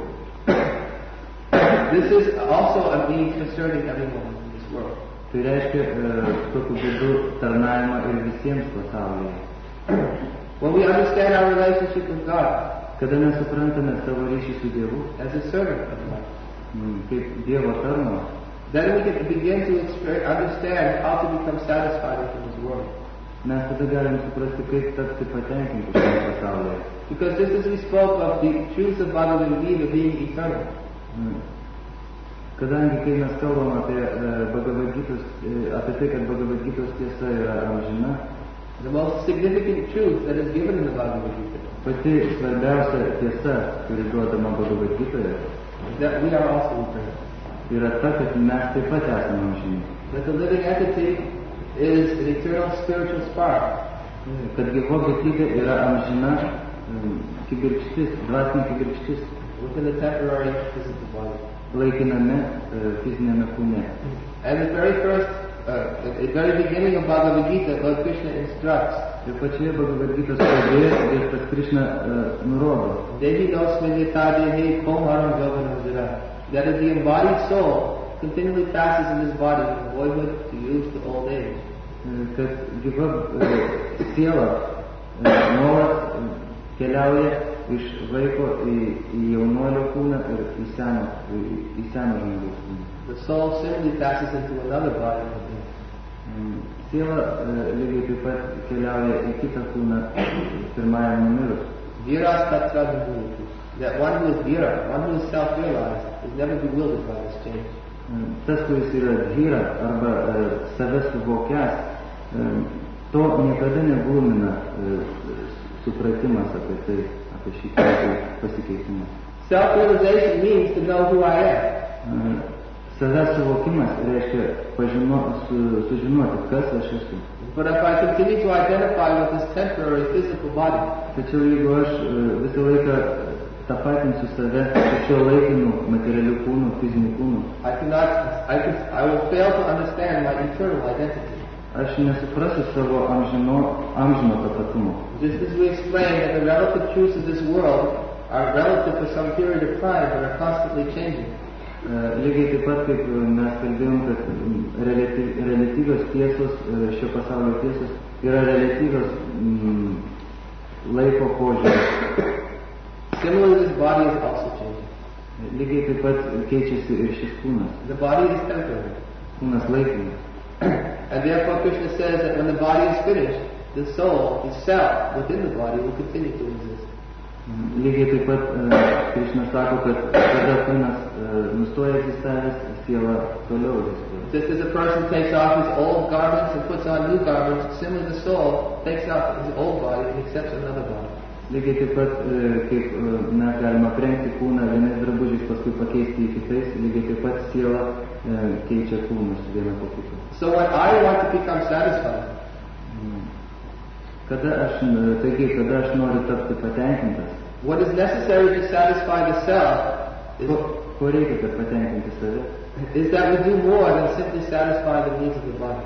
This is also a need concerning everyone in this world. Tai reiškia tokiu būdu tarnavimą ir visiems pasaulyje. When we understand our relationship with God Kada mes suprantame savo ryšį su Dievu, as a servant of God, kaip Dievo tarno, then we can begin to understand how to become satisfied in this world. mes tada galim suprasti, kaip tapti patenkinti šiame pasaulyje. Because just as we spoke of the truths of Bhagavad Gita being eternal, Kadangi kai mes kalbam apie Bhagavad Gitos, apie tai, kad Bhagavad Gitos tiesa yra amžina, the most significant truth that is given in the Bhagavad Gita pati svarbiausia tiesa, kuri duodama Bhagavad Gitoje, is that we are also eternal. yra ta, kad mes taip pat esame amžini. That the living entity is an eternal spiritual spark. Kad gyva būtybė yra amžina kibirkštis, dvasinė kibirkštis. Within the temporary physical body. Laikiname fizinėme kūne. And the very first, at the very beginning of Bhagavad Gita, Lord Krishna instructs. Ir pačioje Bhagavad Gitos pradžioje Viešpats Krishna nurodo. Dehi nosmiditadehi komaram jovanamjara. That is, the embodied soul continually passes in this body from boyhood to youth to old age. Kad gyva siela nuolat keliauja iš vaiko į jaunuolio kūną ir į seno žmogaus kūną. The soul simply passes into another body. Siela lygiai taip pat keliauja į kitą kūną pirmajam numirus. Viras tatra vibhuti. That one who is vira, one who is self-realized, is never bewildered by this change. Tas, kuris yra dhyra arba savęs suvokęs, to niekada neglumina supratimas apie tai, apie šį pasikeitimą. Self-realization means to know who I am. Savęs suvokimas reiškia sužinoti, kas aš esu. But if I continue to identify with this temporary physical body, tačiau jeigu aš visą laiką tapatinsiu save su šiuo laikinu materialiu kūnu, fiziniu kūnu, I will fail to understand my eternal identity. Aš nesuprasiu savo amžino tapatumo. Just as we explained that the relative truths of this world are relative for some period of time but are constantly changing. Lygiai taip pat, kaip mes kalbėjom, kad reliatyvios tiesos, šio pasaulio tiesos yra reliatyvios laiko požiūrės. Similarly, this body is also changing. Lygiai taip pat keičiasi ir šis kūnas. The body is temporary. Kūnas laikinas. And therefore Krishna says that when the body is finished, the soul, the self within the body will continue to exist. Lygiai taip pat Krishna sako, kad kada kūnas nustoja egzistavęs, siela toliau egzistuoja. Just as a person takes off his old garments and puts on new garments, similarly the soul takes off his old body and accepts another body. Lygiai taip pat, kaip mes galime aprengti kūną vienais drabužiais, paskui pakeisti į kitais, lygiai taip pat siela keičia kūnus vieną po kitą. So when I want to become satisfied, kada aš noriu tapti patenkintas, what is necessary to satisfy the self ko reikia, kad patenkinti save, is that we do more than simply satisfy the needs of the body.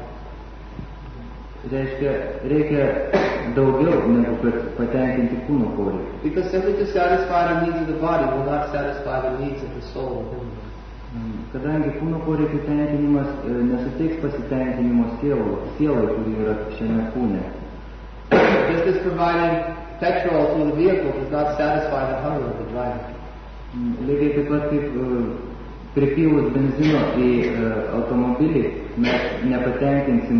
Reikia daugiau negu kad patenkinti kūno poreikį. Because simply to satisfy the needs of the body will not satisfy the needs of the soul within us. Kadangi kūno poreikių tenkinimas nesuteiks pasitenkinimo sielai, kuri yra šiame kūne. Just as providing petrol to the vehicle does not satisfy the hunger of the driver. Lygiai taip pat kaip pripylus benzino į automobilį mes nepatenkinsim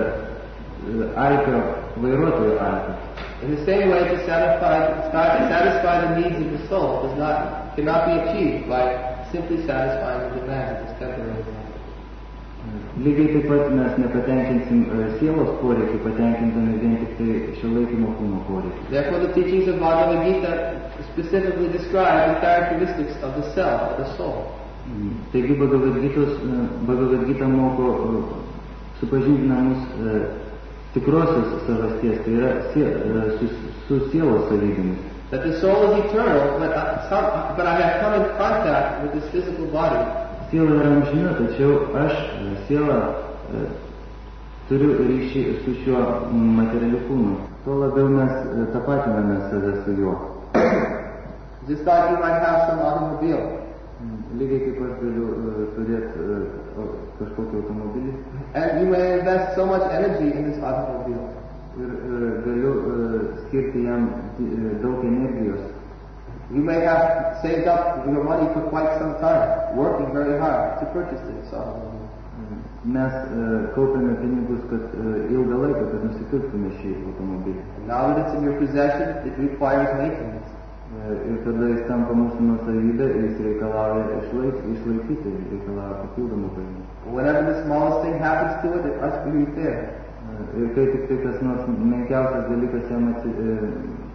vairuotojo alkio. In the same way, to satisfy the needs of the soul cannot be achieved by simply satisfying the demands of this temporary life. Lygiai taip pat mes nepatenkinsim sielos poreikį, patenkindami vien tik tai šiuolaikinio kūno poreikį. Therefore, the teachings of Bhagavad Gita specifically describe the characteristics of the self, of the soul. Taigi Bhagavad Gita moko supažindina mus tikrosios savasties, tai yra su sielos savybėmis. That the soul is eternal, but I have come in contact with this physical body. Siela yra amžina, tačiau aš, siela, turiu ryšį su šiuo materialiu kūnu. Tuo labiau mes tapatiname save su juo. Just like you might have some automobile. Lygiai kaip aš galiu turėti kažkokį automobilį. And you may invest so much energy in this automobile. Ir galiu skirti jam daug energijos. You may have saved up your money for quite some time, working very hard to purchase this automobile. Mes kaupiame pinigus, kad ilgą laiką, kad nusipirktume šį automobilį. Now that it's in your possession, it requires maintenance. Ir kada jis tampa mūsų nuosavybė, jis reikalauja išlaikyti, reikalauja papildomų pajamų. Whenever the smallest thing happens to it, it must be repaired. Ir kai tik tai kas nors menkiausias dalykas jam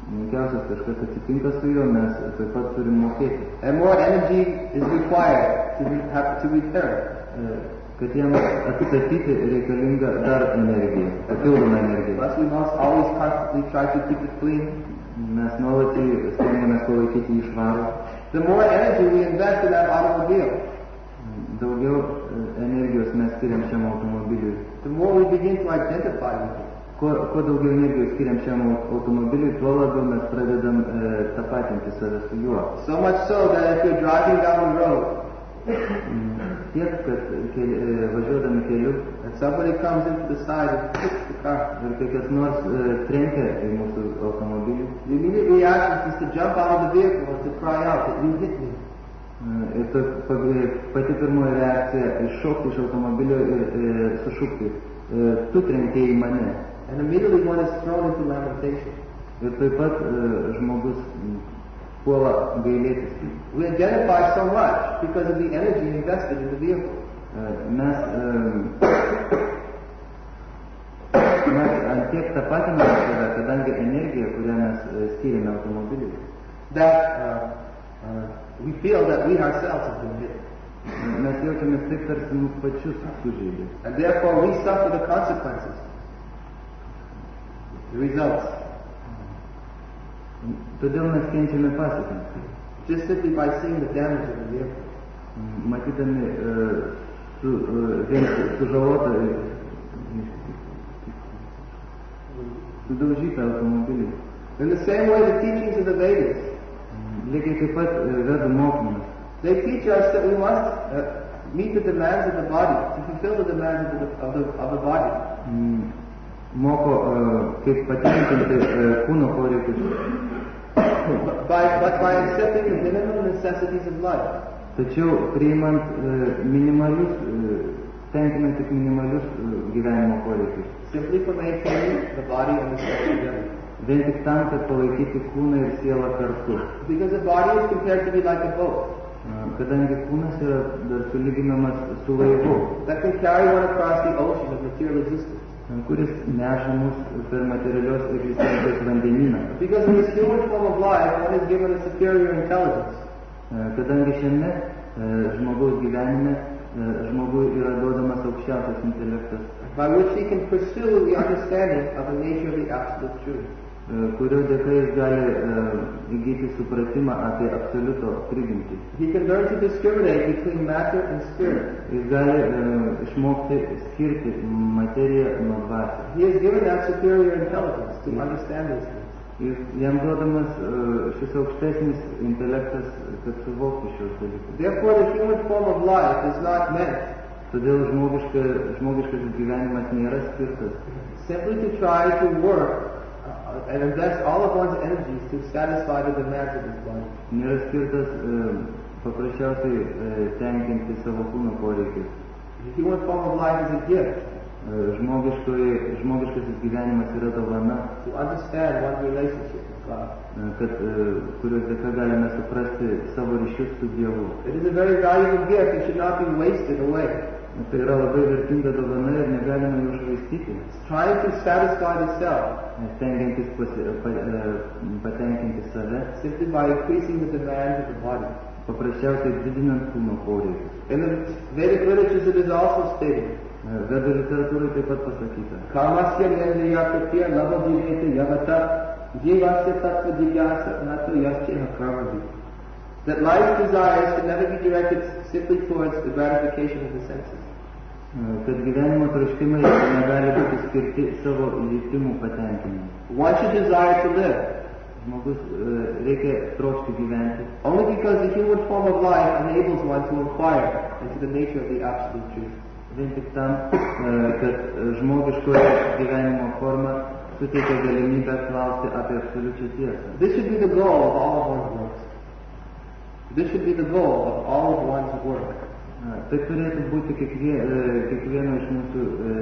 menkiausias kažkas atsitinka su juo, mes taip pat turim mokėti. And more energy is required to repair it. Kad jam atstatyti reikalinga dar energija, papildoma energija. Thus we must always constantly try to keep it clean. Mes nuolat stengiamės palaikyti jį švarų. The more energy we invest in that automobile, Daugiau energijos mes skiriam šiam automobiliui. the more we begin to identify with it. Kuo daugiau energijos skiriam šiam automobiliui, tuo labiau mes pradedam tapatinti save su juo. So much so that if you're driving down the road, Tiek, kad važiuodami keliu and somebody comes into the side and hits the car, ir kai kas nors trenkia į mūsų automobilį, the immediate reaction is to jump out of the vehicle and to cry out that you hit me. ir pati pirmoji reakcija iššokti iš automobilio ir sušukti, tu trenkėjai mane. And immediately one is thrown into lamentation. Ir taip pat žmogus puola gailėtis. We identify so much because of the energy invested in the vehicle. Mes ant tiek tapatiname save, kadangi energija, kurią mes skiriame automobiliui, That we feel that we ourselves have been hit. mes jaučiamės taip, tarsi mus pačius sužeidė. And therefore we suffer the consequences, the results, Todėl mes kenčiame pasekmes. just simply by seeing the damage of the vehicle. Matydami vien sužalotą, sudaužytą automobilį. In the same way, the teachings of the Vedas, Lygiai taip pat vedų mokymas. they teach us that we must meet the demands of the body, to fulfill the demands of the body. Moko, kaip patenkinti kūno poreikius. But by accepting the minimum necessities of life. Tačiau priimant minimalius, tenkinant tik minimalius gyvenimo poreikius. Simply for maintaining the body and the soul together. Vien tik tam, kad palaikyti kūną ir sielą kartu. Because the body is compared to be like a boat Kadangi kūnas yra dar sulyginamas su laivu, that can carry one across the ocean of material existence. kuris neša mus per materialios egzistencijos vandenyną. Because in this human form of life, one is given a superior intelligence. Kadangi šiame žmogaus gyvenime žmogui yra duodamas aukščiausias intelektas, by which he can pursue the understanding of the nature of the absolute truth. Kurio dėka jis gali įgyti supratimą apie absoliuto prigimtį. He can learn to discriminate between matter and spirit. Jis gali išmokti skirti materiją nuo dvasios. He is given that superior intelligence to understand these things. Jam duodamas šis aukštesnis intelektas, kad suvoktų šios dalykus. Therefore, the human form of life is not meant Todėl žmogiškas gyvenimas nėra skirtas simply to try to work and invest all of one's energies to satisfy the demands of this body. Nėra skirtas paprasčiausiai tenkinti savo kūno poreikius. The human form of life is a gift Žmogiškasis gyvenimas yra dovana, to understand one's relationship with God. Kurios dėka galime suprasti savo ryšius su Dievu. It is a very valuable gift. It should not be wasted away. Tai yra labai vertinga dovana ir negalime jų švaistyti. Trying to satisfy the self Stengiantis patenkinti save, simply by increasing the demands of the body. paprasčiausiai didinant kūno poreikius. In the Vedic literatures it is also stated, Vedų literatūrai taip pat pasakyta, Kamasya nendriya pratya lava jivete yavata jivasya tattva jigyasa nato yasya karmadi. That life's desires can never be directed simply towards the gratification of the senses. Kad gyvenimo troškimai negali būti skirti savo lytimų patenkinimui. One should desire to live Žmogus reikia trokšti gyventi, only because the human form of life enables one to inquire into the nature of the absolute truth. vien tik tam, kad žmogiškoji gyvenimo forma suteikia galimybę klausti apie absoliučią tiesą. This should be the goal of all of one's works. This should be the goal of all of one's work. Tai turėtų būti kiekvieno iš mūsų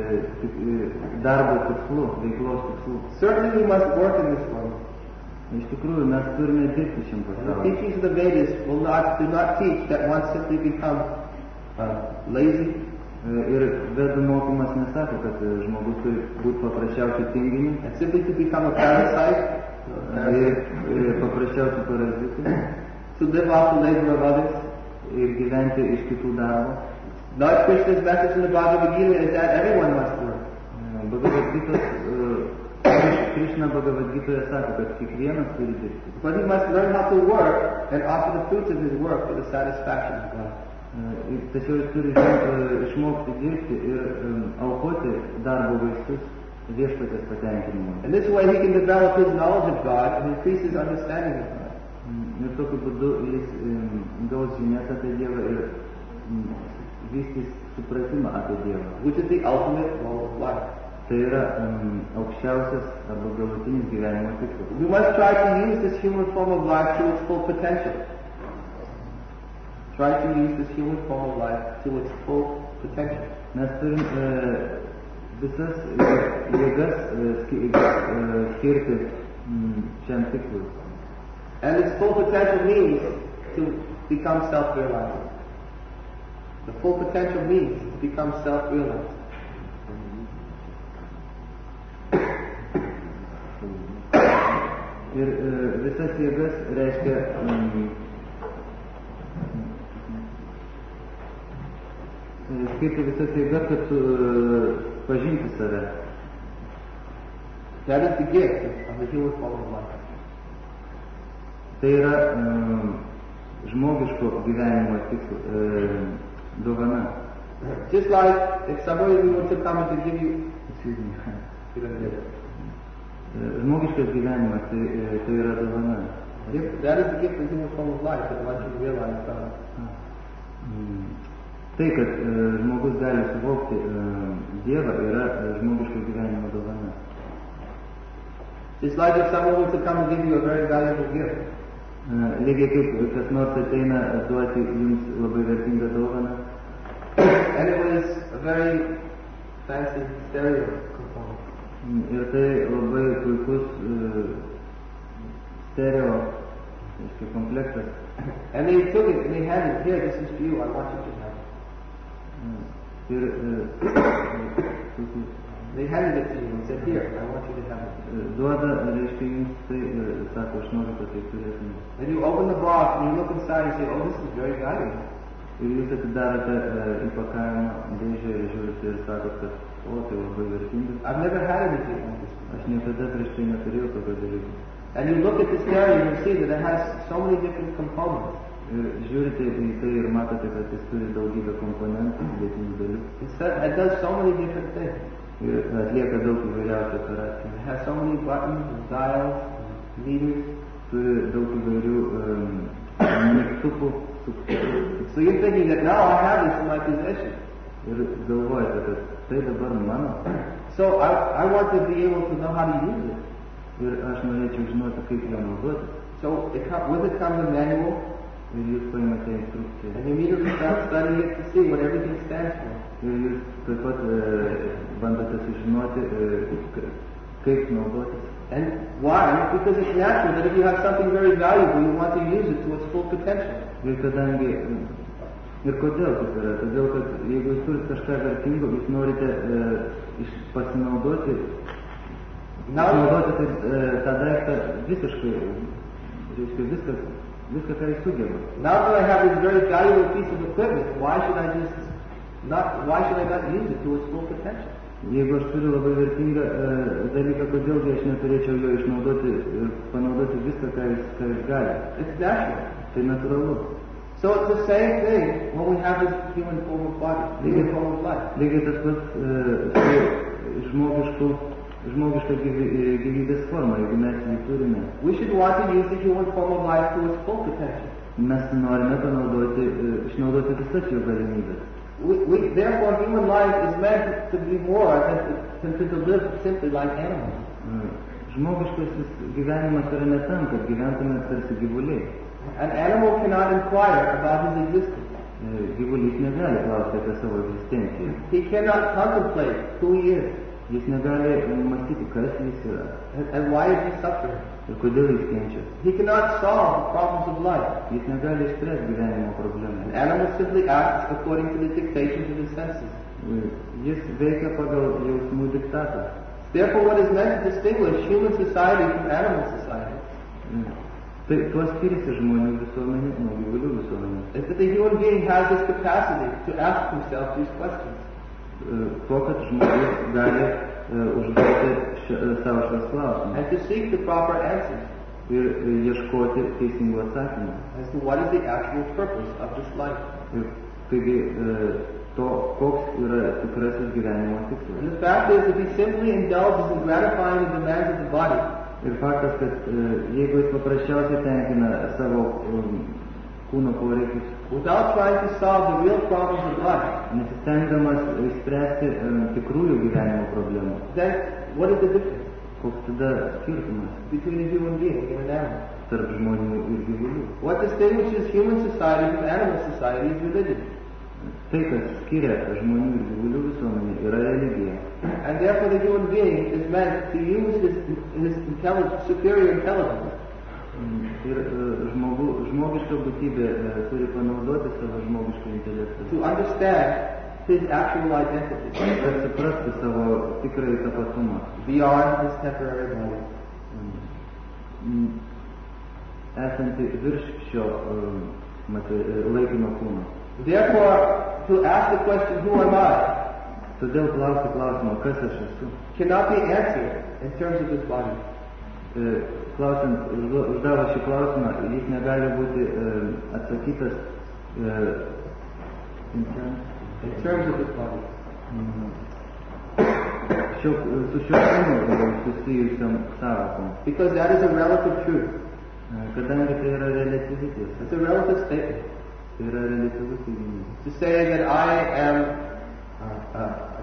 darbo tikslų, veiklos tikslų. Certainly we must work in this world. Iš tikrųjų, mes turime dirbti šiam And the pasaulyje. teachings of the Vedas do not teach that one simply become lazy, Ir vedų mokymas nesako, kad žmogus turi būti paprasčiausiai tinginiu and simply to become a parasite, paprasčiausi parazitai, to live off the labor of others. ir gyventi iš kitų darbo. Lord Krishna's message in the Bhagavad Gita is that everyone must work. Bhagavad Gita, Krishna Bhagavad Gita sako, kad kiekvienas turi dirbti. But he must learn how to work and offer the fruits of his work for the satisfaction of God. Tačiau jis turi išmokti dirbti ir aukoti darbo vaisius viešpaties patenkinimui. In this way he can develop his knowledge of God and increase his understanding of God. Ir tokiu būdu jis gaus žinias apie Dievą ir vystys supratimą apie Dievą. Which is the ultimate goal of life. Tai yra aukščiausias arba galutinis gyvenimo tikslas. We must try to use this human form of life to its full potential. Try to use this human form of life to its full potential. Mes turim visas jėgas skirti šiam tikslui. And its full potential means to become self-realized. The full potential means to become self-realized. Ir visas jėgas reiškia skirti visas jėgas, kad pažinti save. That is the gift of the human form of life. Tai yra žmogiško gyvenimo dovana. Just like if somebody were to come and to give you... Žmogiškas gyvenimas tai yra dovana. That is the gift of the human form of life that lets you realize God. Tai, kad žmogus gali suvokti Dievą, yra žmogiško gyvenimo dovana. It's like if someone were to come and give you a very valuable gift. Lygiai kaip kas nors ateina duoti jums labai vertingą dovaną. And it was a very fancy stereo component. Ir tai labai puikus stereo komplektas. And they took it and they handed it, here, this is for you, I want you to have it. They handed it to you and said, here, I want you to have it. Duoda, reiškia jums tai ir sako, aš noriu, kad tai turėtume. And you open the box and you look inside and say, oh, this is very valuable. Ir jūs atidarote įpakavimo dėžę ir žiūrite ir sakot, kad o, tai labai vertingas. I've never had anything like this. Aš niekada prieš tai neturėjau tokio dalyko. And you look at the stereo and you see that it has so many different components. Ir žiūrite į tai ir matote, kad jis turi daugybę komponentų, sudėtinių dalių. It does so many different things. Ir atlieka daug įvairiausių operacijų. It has so many buttons, dials, meters. Turi daug įvairių mygtukų. So you're thinking that now I have this in my possession. Ir galvojate, kad tai dabar mano. So I want to be able to know how to use it. Ir aš norėčiau žinoti, kaip ją naudoti. So with it comes a manual. Ir jūs paimate instrukciją. And you immediately start studying it to see what everything stands for. Ir jūs taip pat bandote sužinoti, kaip naudotis. And why? Because it's natural that if you have something very valuable, you want to use it to its full potential. Ir kadangi, ir kodėl taip yra? Todėl, kad jeigu jūs turite kažką vertingo, jūs norite pasinaudoti, tą daiktą visiškai, reiškia viską, ką jis sugeba. Now that I have this very valuable piece of equipment, why should I not use it to its full potential? Jeigu aš turiu labai vertingą dalyką, kodėlgi aš neturėčiau jo išnaudoti ir panaudoti viską, ką jis gali. It's natural. Tai natūralu. So it's the same thing when we have this human form of body, human form of life. Lygiai tas pats žmogiška gyvybės forma, jeigu mes jį turime. We should want to use the human form of life to its full potential. Mes norime išnaudoti visas jo galimybės. Therefore, human life is meant to be more than to live simply like animals. Žmogiškasis gyvenimas yra ne tam, kad gyventume tarsi gyvuliai. An animal cannot inquire about his existence. Gyvulys negali klausti apie savo egzistenciją. He cannot contemplate who he is. Jis negali mąstyti, kas jis yra. And why is he suffering? Ir kodėl jis kenčia. He cannot solve the problems of life. Jis negali išspręsti gyvenimo problemų. An animal simply acts according to the dictations of his senses. Jis veikia pagal jausmų diktatą. Therefore, what is meant to distinguish human society from animal society Tai tuo skiriasi žmonių visuomenė nuo gyvulių visuomenės. is that the human being has this capacity to ask himself these questions. Tuo, kad žmogus gali užduoti savo šios klausimus And to seek the proper answers ir ieškoti teisingų atsakymų. as to what is the actual purpose of this life. Ir taigi to, koks yra tikrasis gyvenimo And tikslas. the fact is, if he simply indulges in gratifying the demands of the body, Ir faktas, kad jeigu jis paprasčiausiai tenkina savo kūno poreikius, without trying to solve the real problems of life, nesistengdamas išspręsti tikrųjų gyvenimo problemų, then what is the difference koks tada skirtumas between a human being and an animal? tarp žmonių ir gyvulių? What distinguishes human society from animal society is religion. Tai, kas skiria žmonių ir gyvulių visuomenė, yra religija. And therefore the human being is meant to use his superior intelligence Ir žmogiška būtybė turi panaudoti savo žmogišką intelektą, to understand his actual identity kad suprastų savo tikrąjį tapatumą, beyond his temporary body. esantį virš šio laikino kūno. Therefore, to ask the question, who am I, Todėl klausti klausimą, kas aš esu, cannot be answered in terms of this body. Klausant, uždavus šį klausimą, jis negali būti atsakytas In terms of this body. Su šiuo kūnu susijusiam sąvokom, Because that is a relative truth. kadangi tai yra reliatyvi tiesa, It's a relative statement. tai yra reliatyvus teiginys. To say that I am a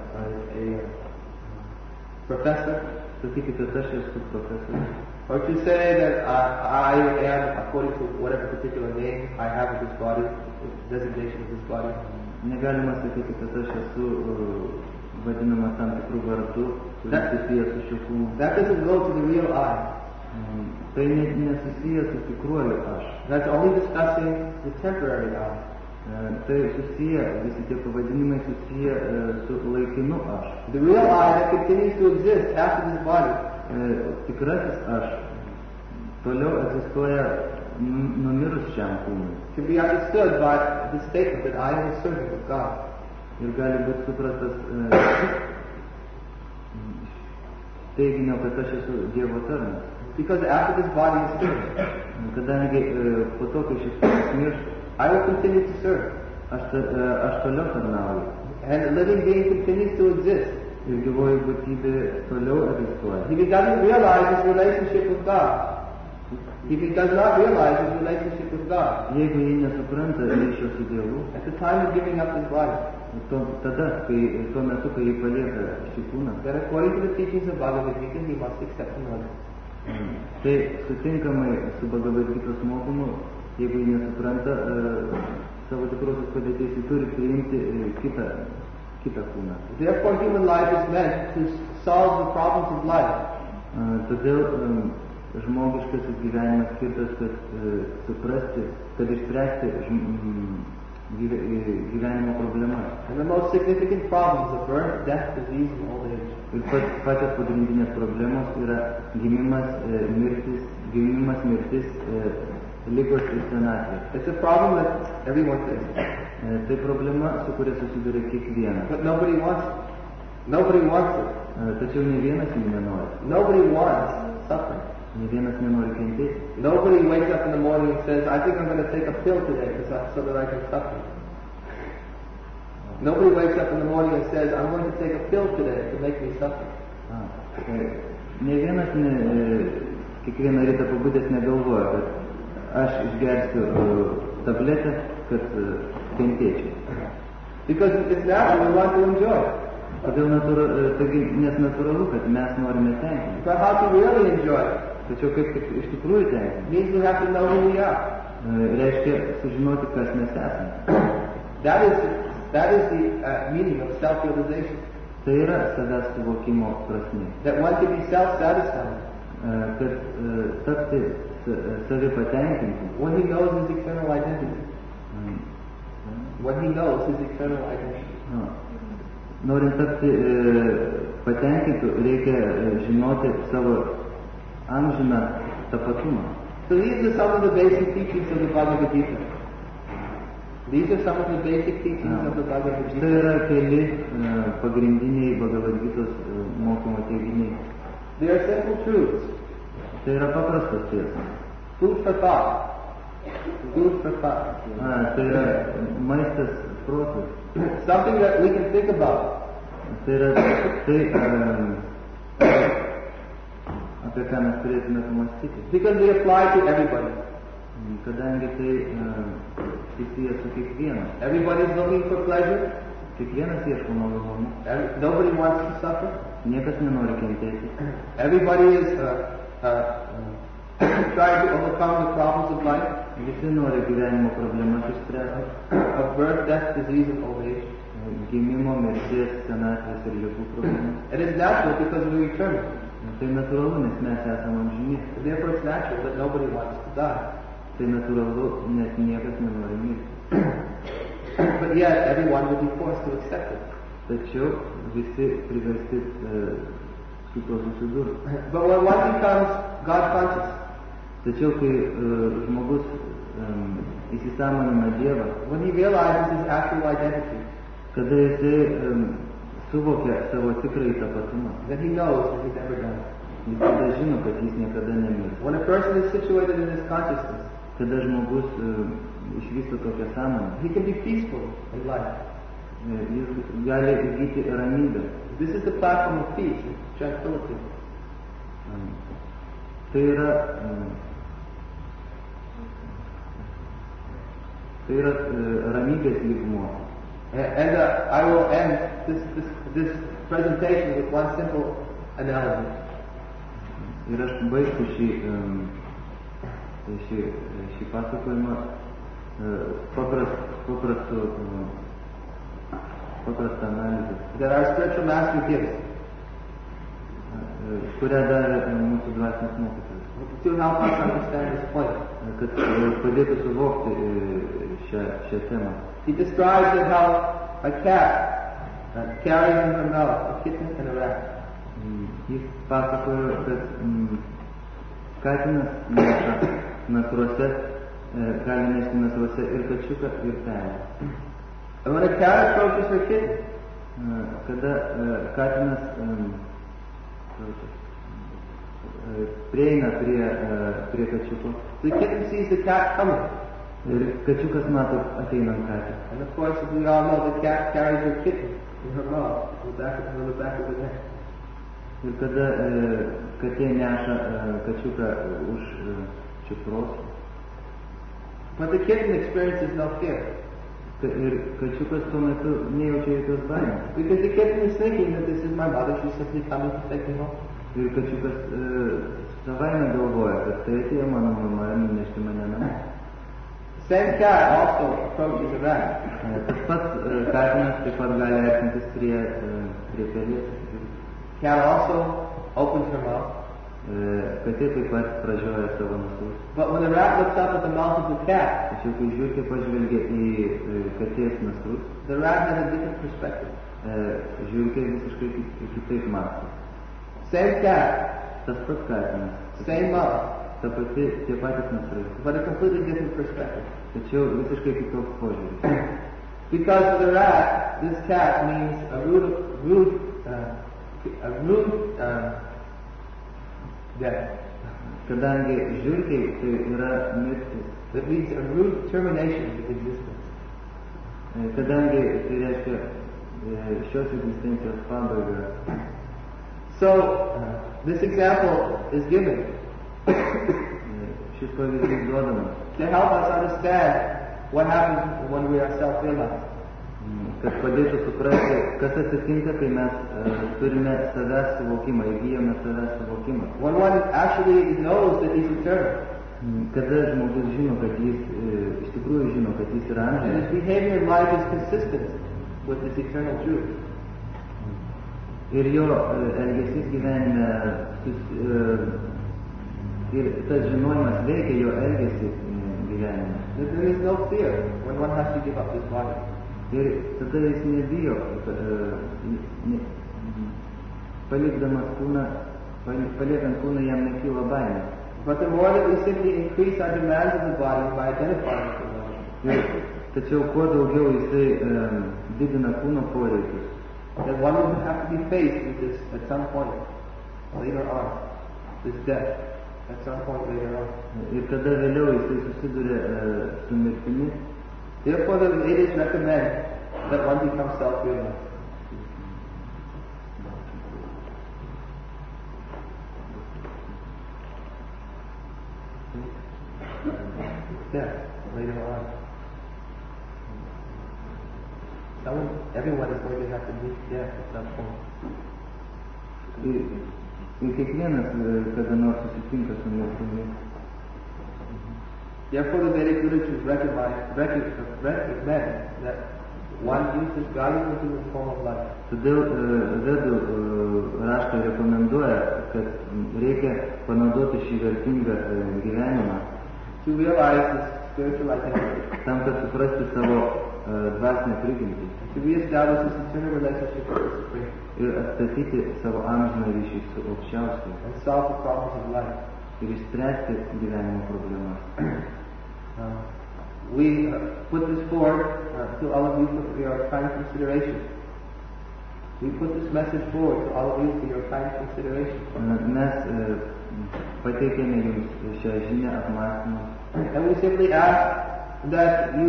professor, Sakyti, kad aš esu profesorius, or to say that I am, according to whatever particular name I have of this body, designation of this body. negalima sakyti, kad aš esu vadinamas tam tikrų vardų, kuris susijęs su šiuo kūnu. That doesn't go to the real I. Tai nesusijęs su tikruoju aš. That's only discussing the temporary I. Tai susiję, visi tie pavadinimai susiję su laikinu aš. The real I that continues to exist after this body Tikrasis aš toliau egzistuoja numirus šiam kūnui. can be understood by the statement that I am a servant of God. Ir gali būti suprastas teiginio, kad aš esu Dievo tarnas. Because after this body is finished, Kadangi po to, kai šis kūnas mirs, I will continue to serve. aš toliau tarnauju. And the living being continues to exist. Ir gyvoji būtybė toliau egzistuoja. If he doesn't realize his relationship with God, if he does not realize his relationship with God, Jeigu jie nesupranta ryšio su Dievu, at the time of giving up his body, tada, tuo metu, kai jį palieka šį kūną, then according to the teachings of Bhagavad Gita, he must accept another. tai sutinkamai su Bhagavad Gitos mokymu, jeigu jie nesupranta savo tikrosios padėties, jie turi priimti kitą kūną. Therefore, human life is meant to solve the problems of life. Todėl žmogiškasis gyvenimas skirtas, kad suprasti, kad išspręsti gyvenimo problemas. And the most significant problems are birth, death, disease, and old age. Ir pačios pagrindinės problemos yra gimimas, mirtis, ligos ir senatvė. It's a problem that everyone faces. Tai problema, su kuria susiduria kiekvienas. But nobody wants it. Nobody wants it. Tačiau ne vienas jų nenori. Nobody wants suffering. Ne vienas nenori kentėti. Nobody wakes up in the morning and says, I think I'm going to take a pill today so that I can suffer. Nobody wakes up in the morning and says, I'm going to take a pill today to make me suffer. Ne vienas kiekvieną rytą pabudęs negalvoja, kad aš išgersiu tabletę, kad kentėčiau. Because it's natural, we want to enjoy it. Todėl nes natūralu, kad mes norime tenkinti. But how to really enjoy it? Tačiau kaip iš tikrųjų tenkinti? Means we have to know who we are. Reiškia sužinoti, kas mes esame. That is the meaning of self-realization. Tai yra savęs suvokimo prasmė. That one can be self-satisfied. Kad tapti savi patenkinti. When he knows his eternal identity. When he knows his eternal identity. Norint tapti patenkintų, reikia žinoti savo amžiną tapatumą. So these are some of the basic teachings of the Bhagavad Gita. These are some of the basic teachings of the Bhagavad Gita. Tai yra keli pagrindiniai Bhagavad Gitos mokymo teiginiai. They are simple truths. Tai yra paprastas tiesas. Food for thought. Food for thought. Tai yra maistas protas. Something that we can think about. Tai yra apie ką mes turėtume pamąstyti. Because they apply to everybody. Kadangi tai susiję su kiekvienu. Everybody is looking for pleasure. Kiekvienas ieško malonumų. Nobody wants to suffer. Niekas nenori kentėti. Everybody is trying to overcome the problems of life. Visi nori gyvenimo problemas išspręsti. Of birth, death, disease, and old age. Gimimo, mirties, senatvės ir ligų problemas. It is natural because we are eternal. Tai natūralu, nes mes esame amžini. Therefore, it's natural that nobody wants to die. Tai natūralu, nes niekas nenori mirti. But yet, everyone will be forced to accept it. Tačiau visi priversti su tuo susidurti. But when one becomes God conscious, tačiau kai žmogus įsisąmonina Dievą, when he realizes his actual identity, kada jisai suvokia savo tikrąjį tapatumą, then he knows that he's never done. Jis tada žino, kad jis niekada nemirs. When a person is situated in this consciousness, kada žmogus išvysto tokią sąmonę, he can be peaceful in life. Jis gali įgyti ramybę. This is the platform of peace, tranquility. Tai yra ramybės lygmuo. And I will end this presentation with one simple analogy. Ir aš baigsiu šį pasakojimą paprastą analizę. That our spiritual master gives. Kurią davė mūsų dvasinis mokytojas. To help us understand this point. Kad padėtų suvokti šią temą. He describes it how a cat carries in her mouth a kitten and a rat. Jis pasakojo, kad katinas neša nasruose, gali nešti nasruose ir kačiuką, ir pelę. And when a cat approaches her kitten, kada katinas prieina prie kačiuko, the kitten sees the cat coming. Ir kačiukas mato ateinant katę. And of course, as we all know, the cat carries her kitten in her mouth, on the back of the neck. Ir kada katė neša kačiuką už čiupros, but the kitten experiences no fear. Ir kačiukas tuo metu nejaučia jokios baimės. Because the kitten is thinking that this is my mother, she's simply coming to take me home. Ir kačiukas savaime galvoja, kad tai atėjo mano mama ir nunešti mane namo. Same cat also approaches a rat. Tas pats katinas taip pat gali artintis prie pelės. Cat also opens her mouth. Katė taip pat pražioja savo nasus. But when the rat looks up at the mouth of the cat, tačiau kai žiurkė pažvelgia į katės nasus, the rat has a different perspective. Žiurkė visiškai kitaip mąsto. Same cat, tas pats katinas, same mouth, tie patys nasrai, but a completely different perspective. Tačiau visiškai kitoks požiūris. Because for the rat, this cat means a rude death. Kadangi žiurkiai tai yra mirtis. That means a rude termination of existence. Kadangi tai reiškia šios egzistencijos pabaigą. So, this example is given šis pavyzdys duodamas to help us understand what happens when we are self-realized. Kad padėtų suprasti, kas atsitinka, kai mes turime savęs suvokimą, įgyjame savęs suvokimą. When one actually knows that he's eternal. Kada žmogus žino, kad jis iš tikrųjų žino, kad jis yra amžinas. And his behavior in life is consistent with this eternal truth. Ir jo elgesys gyvenime ir tas žinojimas veikia jo elgesį gyvenime. There is no fear when one has to give up his body. Ir tada jis nebijo, paliekant kūną jam nekyla baimė. But the more that we simply increase our demands of the body by identifying with the body, Tačiau kuo daugiau jisai didina kūno poreikius, then one will have to be faced with this at some point later on, this death at some point later on. ir kada vėliau jisai susiduria su mirtimi. Therefore, the Vedas recommend that one become self-realized. Death later on. Everyone is going to have to meet death at some point. Ir kiekvienas kada nors susitinka su mirtimi. Therefore, the Vedic literatures recommend that one uses valuable human form of life. Todėl vedų raštai rekomenduoja, kad reikia panaudoti šį vertingą gyvenimą To realize this spiritual identity. Tam, kad suprasti savo dvasinę prigimtį. To reestablish this eternal relationship with the Supreme. Ir atstatyti savo amžiną ryšį su aukščiausiu. And solve the problems of life. Ir išspręsti gyvenimo problemas. We put this forward to all of you for your kind consideration. We put this message forward to all of you for your kind consideration. Mes pateikėme jums šią žinią apmąstymą. And we simply ask that you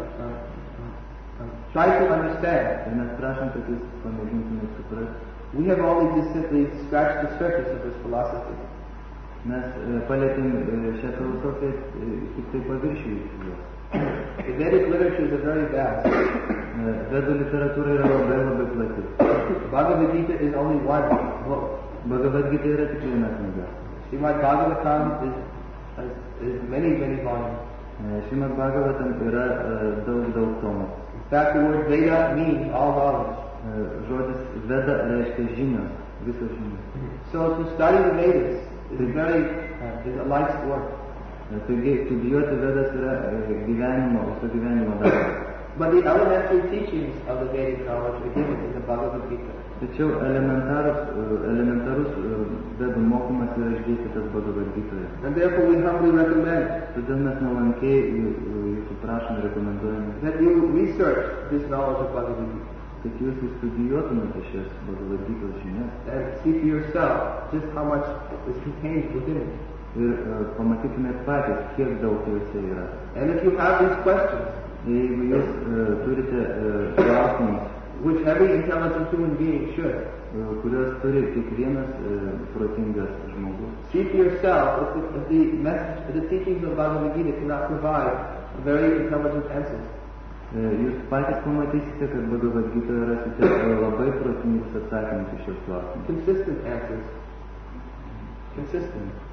try to understand. Ir mes prašom, kad jūs pamėgintumėte suprasti. We have only just simply scratched the surface of this philosophy. Mes palėtėm šią filosofiją tik tai paviršių jos. The Vedic literatures are very vast. Vedų literatūra yra labai plati. Bhagavad Gita is only one book. Bhagavad Gita yra tik viena knyga. Srimad Bhagavatam is many volumes. Srimad Bhagavatam yra daug tomų. In fact, the word Veda means all knowledge. Žodis Veda reiškia žinios, visos žinios. So to study the Vedas is a life's work. Taigi, studijuoti Vedas yra viso gyvenimo darbas. But the elementary teachings of the Vedic knowledge are given in the Bhagavad Gita. Tačiau elementarus Vedų mokymas yra išdėstytas Bhagavad Gitoje. And therefore we humbly recommend Todėl mes nuolankiai jūsų prašom, rekomenduojame, that you research this knowledge of Bhagavad Gita. Kad jūs studijuotumėte šias Bhagavad Gitos žinias. And see for yourself just how much is contained within it. Ir pamatytumėt patys, kiek daug juose yra. And if you have these questions, jeigu jūs turite klausimus, which every intelligent human being should, kuriuos turi kiekvienas protingas žmogus, see for yourself if the teachings of Bhagavad Gita cannot provide very intelligent answers. Jūs patys pamatysite, kad Bhagavad Gitoje rasite labai protingus atsakymus į šios klausimus. Consistent answers. Consistent.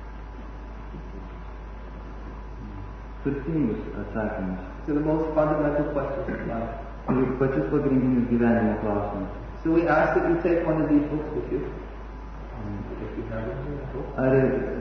Turtingus atsakymus. To the most fundamental questions of life. Ir pačius pagrindinius gyvenimo klausimus. So we ask that you take one of these books with you. If you have it. Ar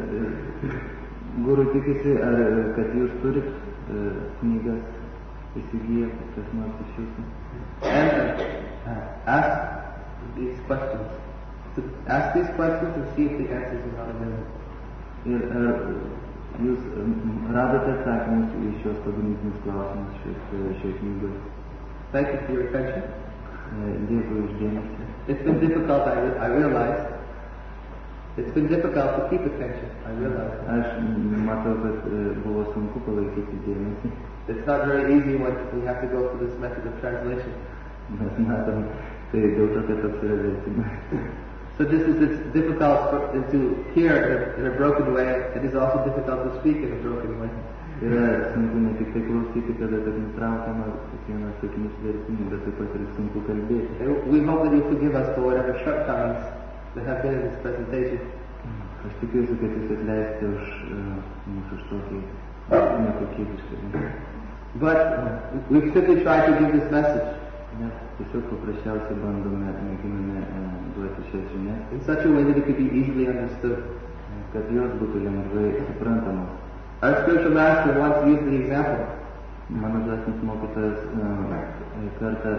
guru tikisi, kad jūs turit knygas įsigiję, kas nors iš jūsų? And ask these questions. Ask these questions and see if the answers are not available. Ir jūs radote atsakymus į šios pagrindinius klausimus šioje knygoje? Thank you for your attention. Dėkui už dėmesį. It's been difficult, I realize. It's been difficult to keep attention, I realize. Aš matau, kad buvo sunku palaikyti dėmesį. It's not very easy when we have to go through this method of translation. Mes matom, tai dėl to, kad toks yra vertimas. So just as it's difficult to hear in a broken way, it is also difficult to speak in a broken way. Yra sunku ne tik tai klausyti, kada kad nutraukiama kiekvienas sakinys vertimų, bet taip pat ir sunku kalbėti. We hope that you forgive us for whatever shortcomings that have been in this presentation. Aš tikiuosi, kad jūs atleisite už mūsų tokį nekokybišką. But we've simply tried to give this message. Mes tiesiog paprasčiausiai mėginame duoti šias žinias. In such a way that it could be easily understood. Kad jos būtų lengvai suprantamos. Our spiritual master once used the example. Mano dvasinis mokytojas kartą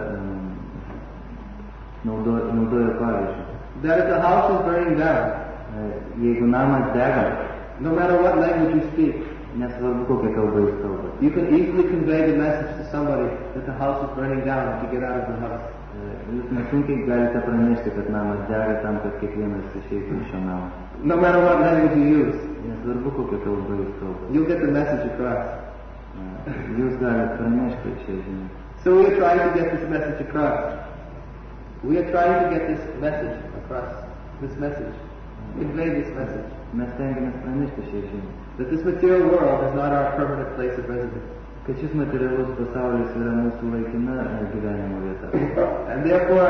naudojo pavyzdžių. That if the house is burning down, Jeigu namas dega, no matter what language you speak, nesvarbu kokią kalbą jūs kalbate. you can easily convey the message to somebody that the house is burning down to get out of the house. Jūs nesunkiai galite pranešti, kad namas dega tam, kad kiekvienas išeitų iš šio namo. No matter what language you use, Nesvarbu kokią kalbą jūs kalbate. you'll get the message across. Jūs galite pranešti šią žinią. So we are trying to get this message across. We are trying to get this message across. This message. Convey this message. Mes stengiamės pranešti šią žinią. That this material world is not our permanent place of residence. Kad šis materialus pasaulis yra mūsų laikina gyvenimo vieta. And therefore,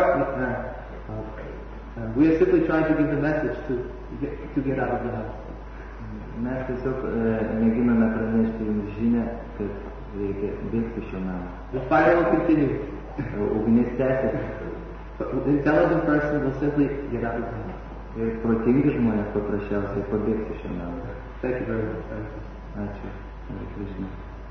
we are simply trying to give the message to get out of the house. Mes tiesiog mėginame pranešti jums žinią, kad reikia bėgti šio namo. The fire will continue. Ugnis tęsiasi. But the intelligent person will simply get out of the house. Ir protingi žmonės paprasčiausiai pabėgti šio namo. Thank you very much. Ačiū. Hare Krishna.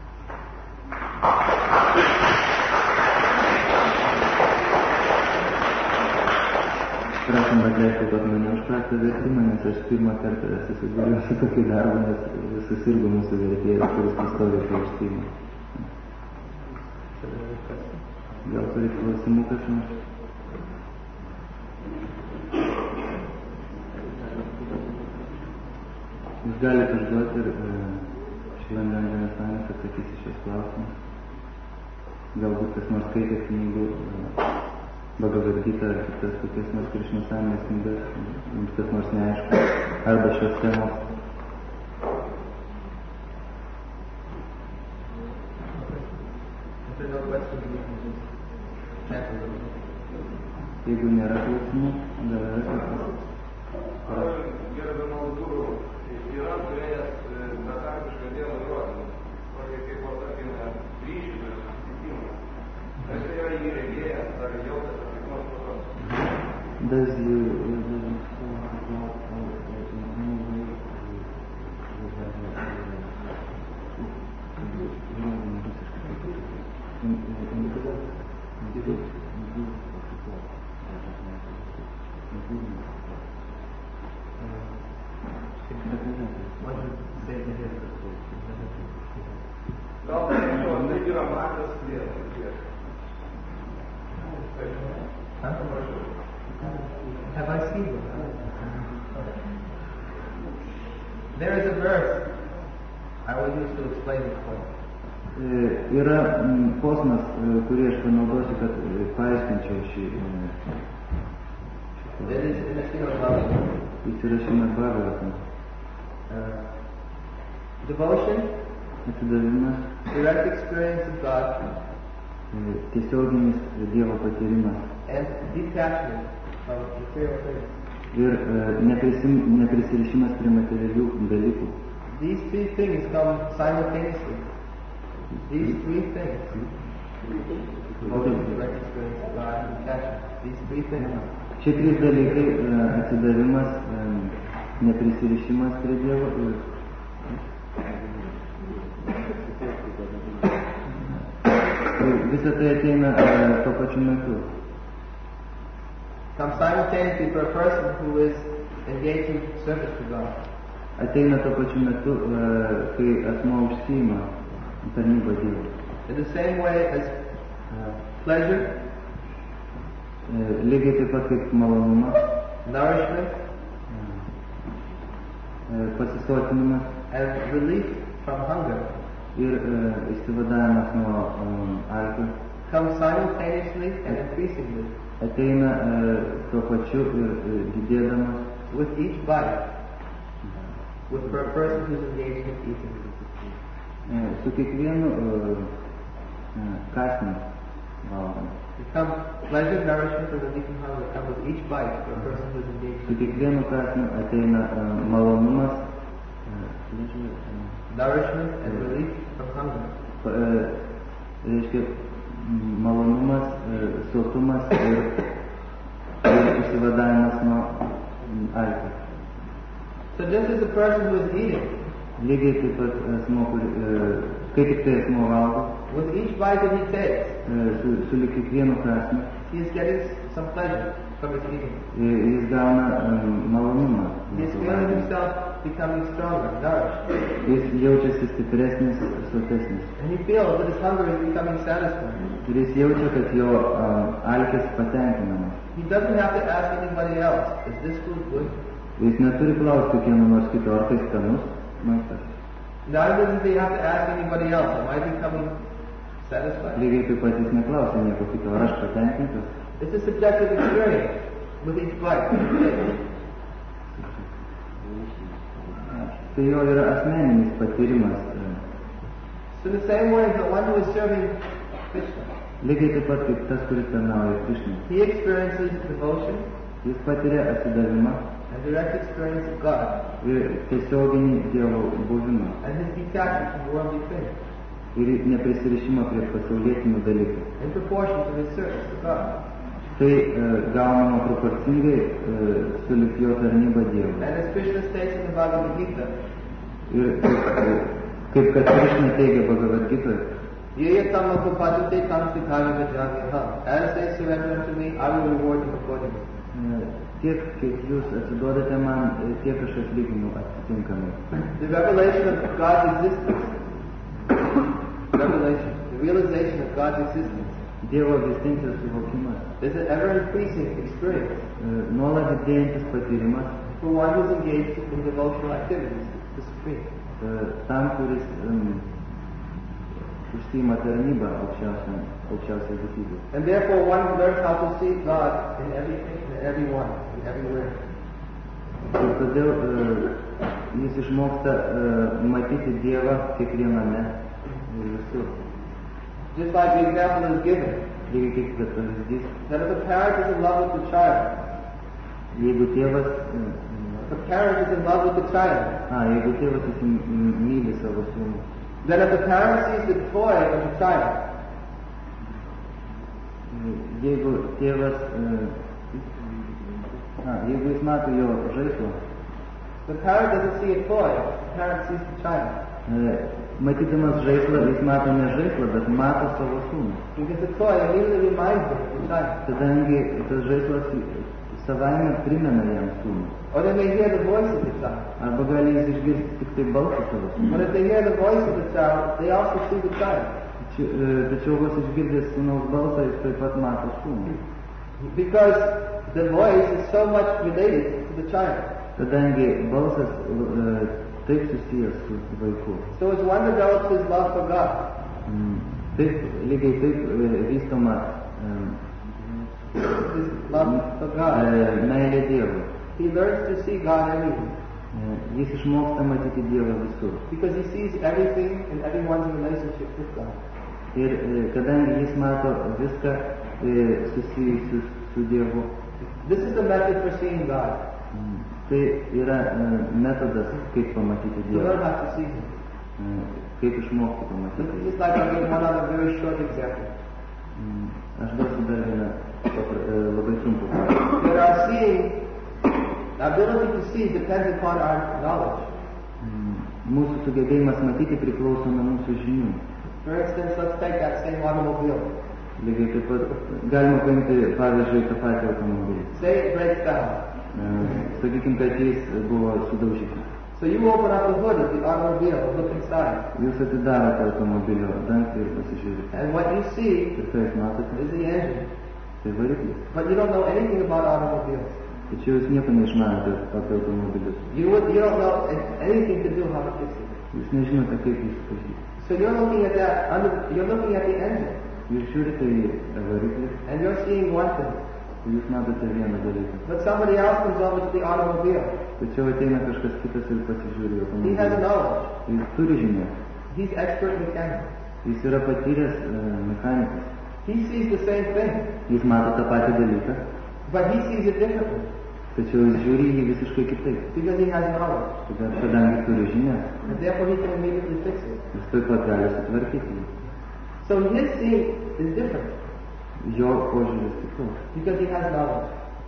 Prašom atleisti, kad mane užprašė vertimą, nes aš pirmą kartą susidūriau su tokiu darbu, nes susirgo mūsų vertėjas, kuris pastoviai tai užsiima. Gal turit klausimų kas nors? Jūs galite užduoti ir Švendangenas Namis atsakys į šios klausimus. Galbūt kas nors skaitė knygų Bhagavad Gita ar kitas kokias nors Krišnos Amės knygas, jums kas nors neaišku, arba šios temos. Jeigu nėra klausimų, gal yra klausimų. Gerbiamas guru, yra turėjęs betarpišką Dievo įrodymą, tokį kaip, tarkime, ryšį ir susitikimą. Ar jis yra jį regėjęs, ar jautęs, ar kaip nors patos? Does you Gal tai yra matęs Dievas. Have I seen it? There is a verse I will use to explain this point. Yra posmas, kurį aš panaudosiu, kad paaiškinčiau šį. That is in the Srimad Bhagavatam. Jis yra Srimad Bhagavatam. Devotion, Atidavimas, direct experience of God, tiesioginis Dievo patyrimas and detachment from material things. ir neprisirišimas prie materialių dalykų. These three things come simultaneously. These three things. Devotion, direct experience of God, and detachment. These three things. Šie trys dalykai atsidavimas, neprisirišimas prie Dievo ir visą tai ateina tuo pačiu metu. Come simultaneously for a person who is engaged in service to God. Ateina tuo pačiu metu, kai asmuo užsiima tarnybą Dievui. In the same way as pleasure, Lygiai taip pat kaip malonumas, nourishment, pasisotinimas and relief from hunger ir išsivadavimas nuo alkio come simultaneously and increasingly ateina tuo pačiu ir didėdamas with each bite, with for a person who's engaged in eating. su kiekvienu kąsniu valgant. It comes pleasure, nourishment, and relief from hunger come with each bite for a person who's engaged Su in eating. kiekvienu kąsniu ateina malonumas, Nourishment and relief from hunger. Reiškia malonumas, sotumas ir išsivadavimas nuo alkio. So just as a person who is eating Lygiai taip pat asmuo, kai tik tai asmuo valgo, with each bite that he takes, su lyg kiekvienu kąsniu, he is getting some pleasure from his eating. Jis gauna malonumą. He is feeling himself becoming stronger, nourished. Jis jaučiasi stipresnis, sotesnis. And he feels that his hunger is becoming satisfied. Ir jis jaučia, kad jo alkis patenkinamas. He doesn't have to ask anybody else, is this food good? Jis neturi klausti kieno nors kito, ar tai skanus maistas. Neither does he have to ask anybody else, am I becoming satisfied? Lygiai taip pat jis neklausia nieko kito, ar aš patenkintas. It's a subjective experience with each bite. Tai jo yra asmeninis patyrimas. So the same way as the one who is serving Krishna, Lygiai taip pat kaip tas, kuris tarnauja Krishnai. he experiences devotion Jis patiria atsidavimą and direct experience of God ir tiesioginį Dievo buvimą. and his detachment from worldly things Ir neprisirišimą prie pasaulietinių dalykų. in proportion to his service to God. Tai gaunama proporcingai sulig jo tarnyba Dievui. And as Krishna states in the Bhagavad Gita, Ir kaip kad Krishna teigia Bhagavad Gita, As they surrender unto me, I will reward them accordingly. tiek, kiek jūs atsiduodate man, tiek aš atlyginu atitinkamai. The revelation of God's existence, the realization of God's existence, Dievo egzistencijos suvokimas, is an ever-increasing experience nuolat didėjantis patyrimas for one who is engaged in devotional activities to the Supreme. Tam, kuris užsiima tarnybą aukščiausiai būtybei. And therefore one learns how to see God in everything, in everyone, in everywhere. Ir todėl jis išmoksta matyti Dievą kiekviename ir visur. Just like the example is given, Lygiai kaip kad pavyzdys, that if a parent is in love with the child, jeigu tėvas myli savo sūnų, then if the parent sees the toy of the child, jeigu tėvas, jeigu jis mato jo žaislą, the parent doesn't see a toy, the parent sees the child. Matydamas žaislą, jis mato ne žaislą, bet mato savo sūnų. Because the toy immediately reminds him of the child. Kadangi tas žaislas savaime primena jam sūnų. Or they may hear the voice of the child. Arba gali jis išgirsti tik tai balsą savo sūnų. But if they hear the voice of the child, they also see the child. Tačiau vos išgirdęs sūnaus balsą, jis taip pat mato sūnų. Because the voice is so much related to the child. Kadangi balsas taip susijęs su vaiku. So as one develops his love for God, Taip, lygiai taip vystoma his love for God, meilė Dievui. he learns to see God everywhere. Jis išmoksta matyti Dievą visur. Because he sees everything and everyone's relationship with God. Ir kadangi jis mato viską susijusiu su Dievu, This is the method for seeing God. tai yra metodas, kaip pamatyti To Dievą. learn how to see Him. Kaip išmokti pamatyti. Just like I'll give one other very short example. Aš duosiu dar vieną labai trumpą pavyzdį. That our seeing, our ability to see depends upon our knowledge. Mūsų sugebėjimas matyti priklauso nuo mūsų žinių. For instance, let's take that same automobile. Lygiai taip pat galima paimti pavyzdžiui tą patį automobilį. Say it breaks down. Sakykime, kad jis buvo sudaužytas. So you open up the hood of the automobile and look inside. Jūs atidarote automobilio dangtį ir pasižiūrite. And what you see Ir ką jūs matote? is the engine. Tai variklis. But you don't know anything about automobiles. Tačiau jūs nieko neišmanote apie automobilius. You don't know anything to do how to fix it. Jūs nežinote, kaip jį sutaisyti. So you're looking at that, you're looking at the engine. Jūs žiūrite į variklį And you're seeing one thing. ir jūs matote vieną dalyką. But somebody else comes over to the automobile. Tačiau ateina kažkas kitas ir pasižiūri He has automobilį. knowledge. Jis turi žinias. He's expert mechanic. Jis yra patyręs mechanikas. He sees the same thing, Jis mato tą patį dalyką, but he sees it differently tačiau jis žiūri jį visiškai kitaip. because he has knowledge. Kadangi turi žinias, And therefore he can immediately fix it. jis taip pat gali sutvarkyti jį. So his seeing is different Jo požiūris kitoks. because he has knowledge.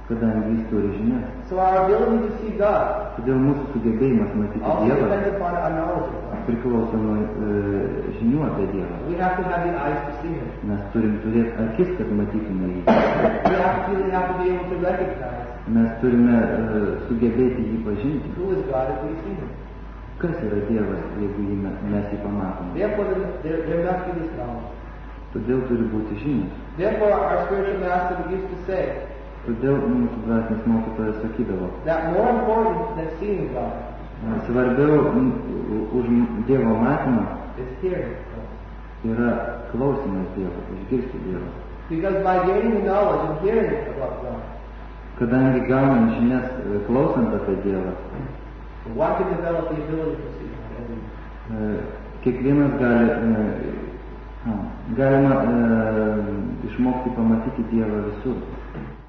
kadangi jis turi žinias. So our ability to see God Todėl mūsų sugebėjimas matyti also Dievą depends upon our knowledge of God. priklauso nuo žinių apie Dievą. We have to have the eyes to see Him. Mes turim turėti akis, kad matytume jį. We really have to be able to recognize Mes turime sugebėti jį pažinti. who is God if we see Him. Kas yra Dievas, jeigu mes jį pamatome? Therefore, there must be this knowledge. Todėl turi būti žinios. Therefore, our spiritual master used to say Todėl mūsų dvasinis mokytojas sakydavo, that more important than seeing God svarbiau už Dievo matymą is hearing God. yra klausimas Dievo, išgirsti Dievą. Because by gaining the knowledge and hearing about God, Kadangi gaunam žinias klausant apie Dievą, one can develop the ability to see God. kiekvienas galima išmokti pamatyti Dievą visur.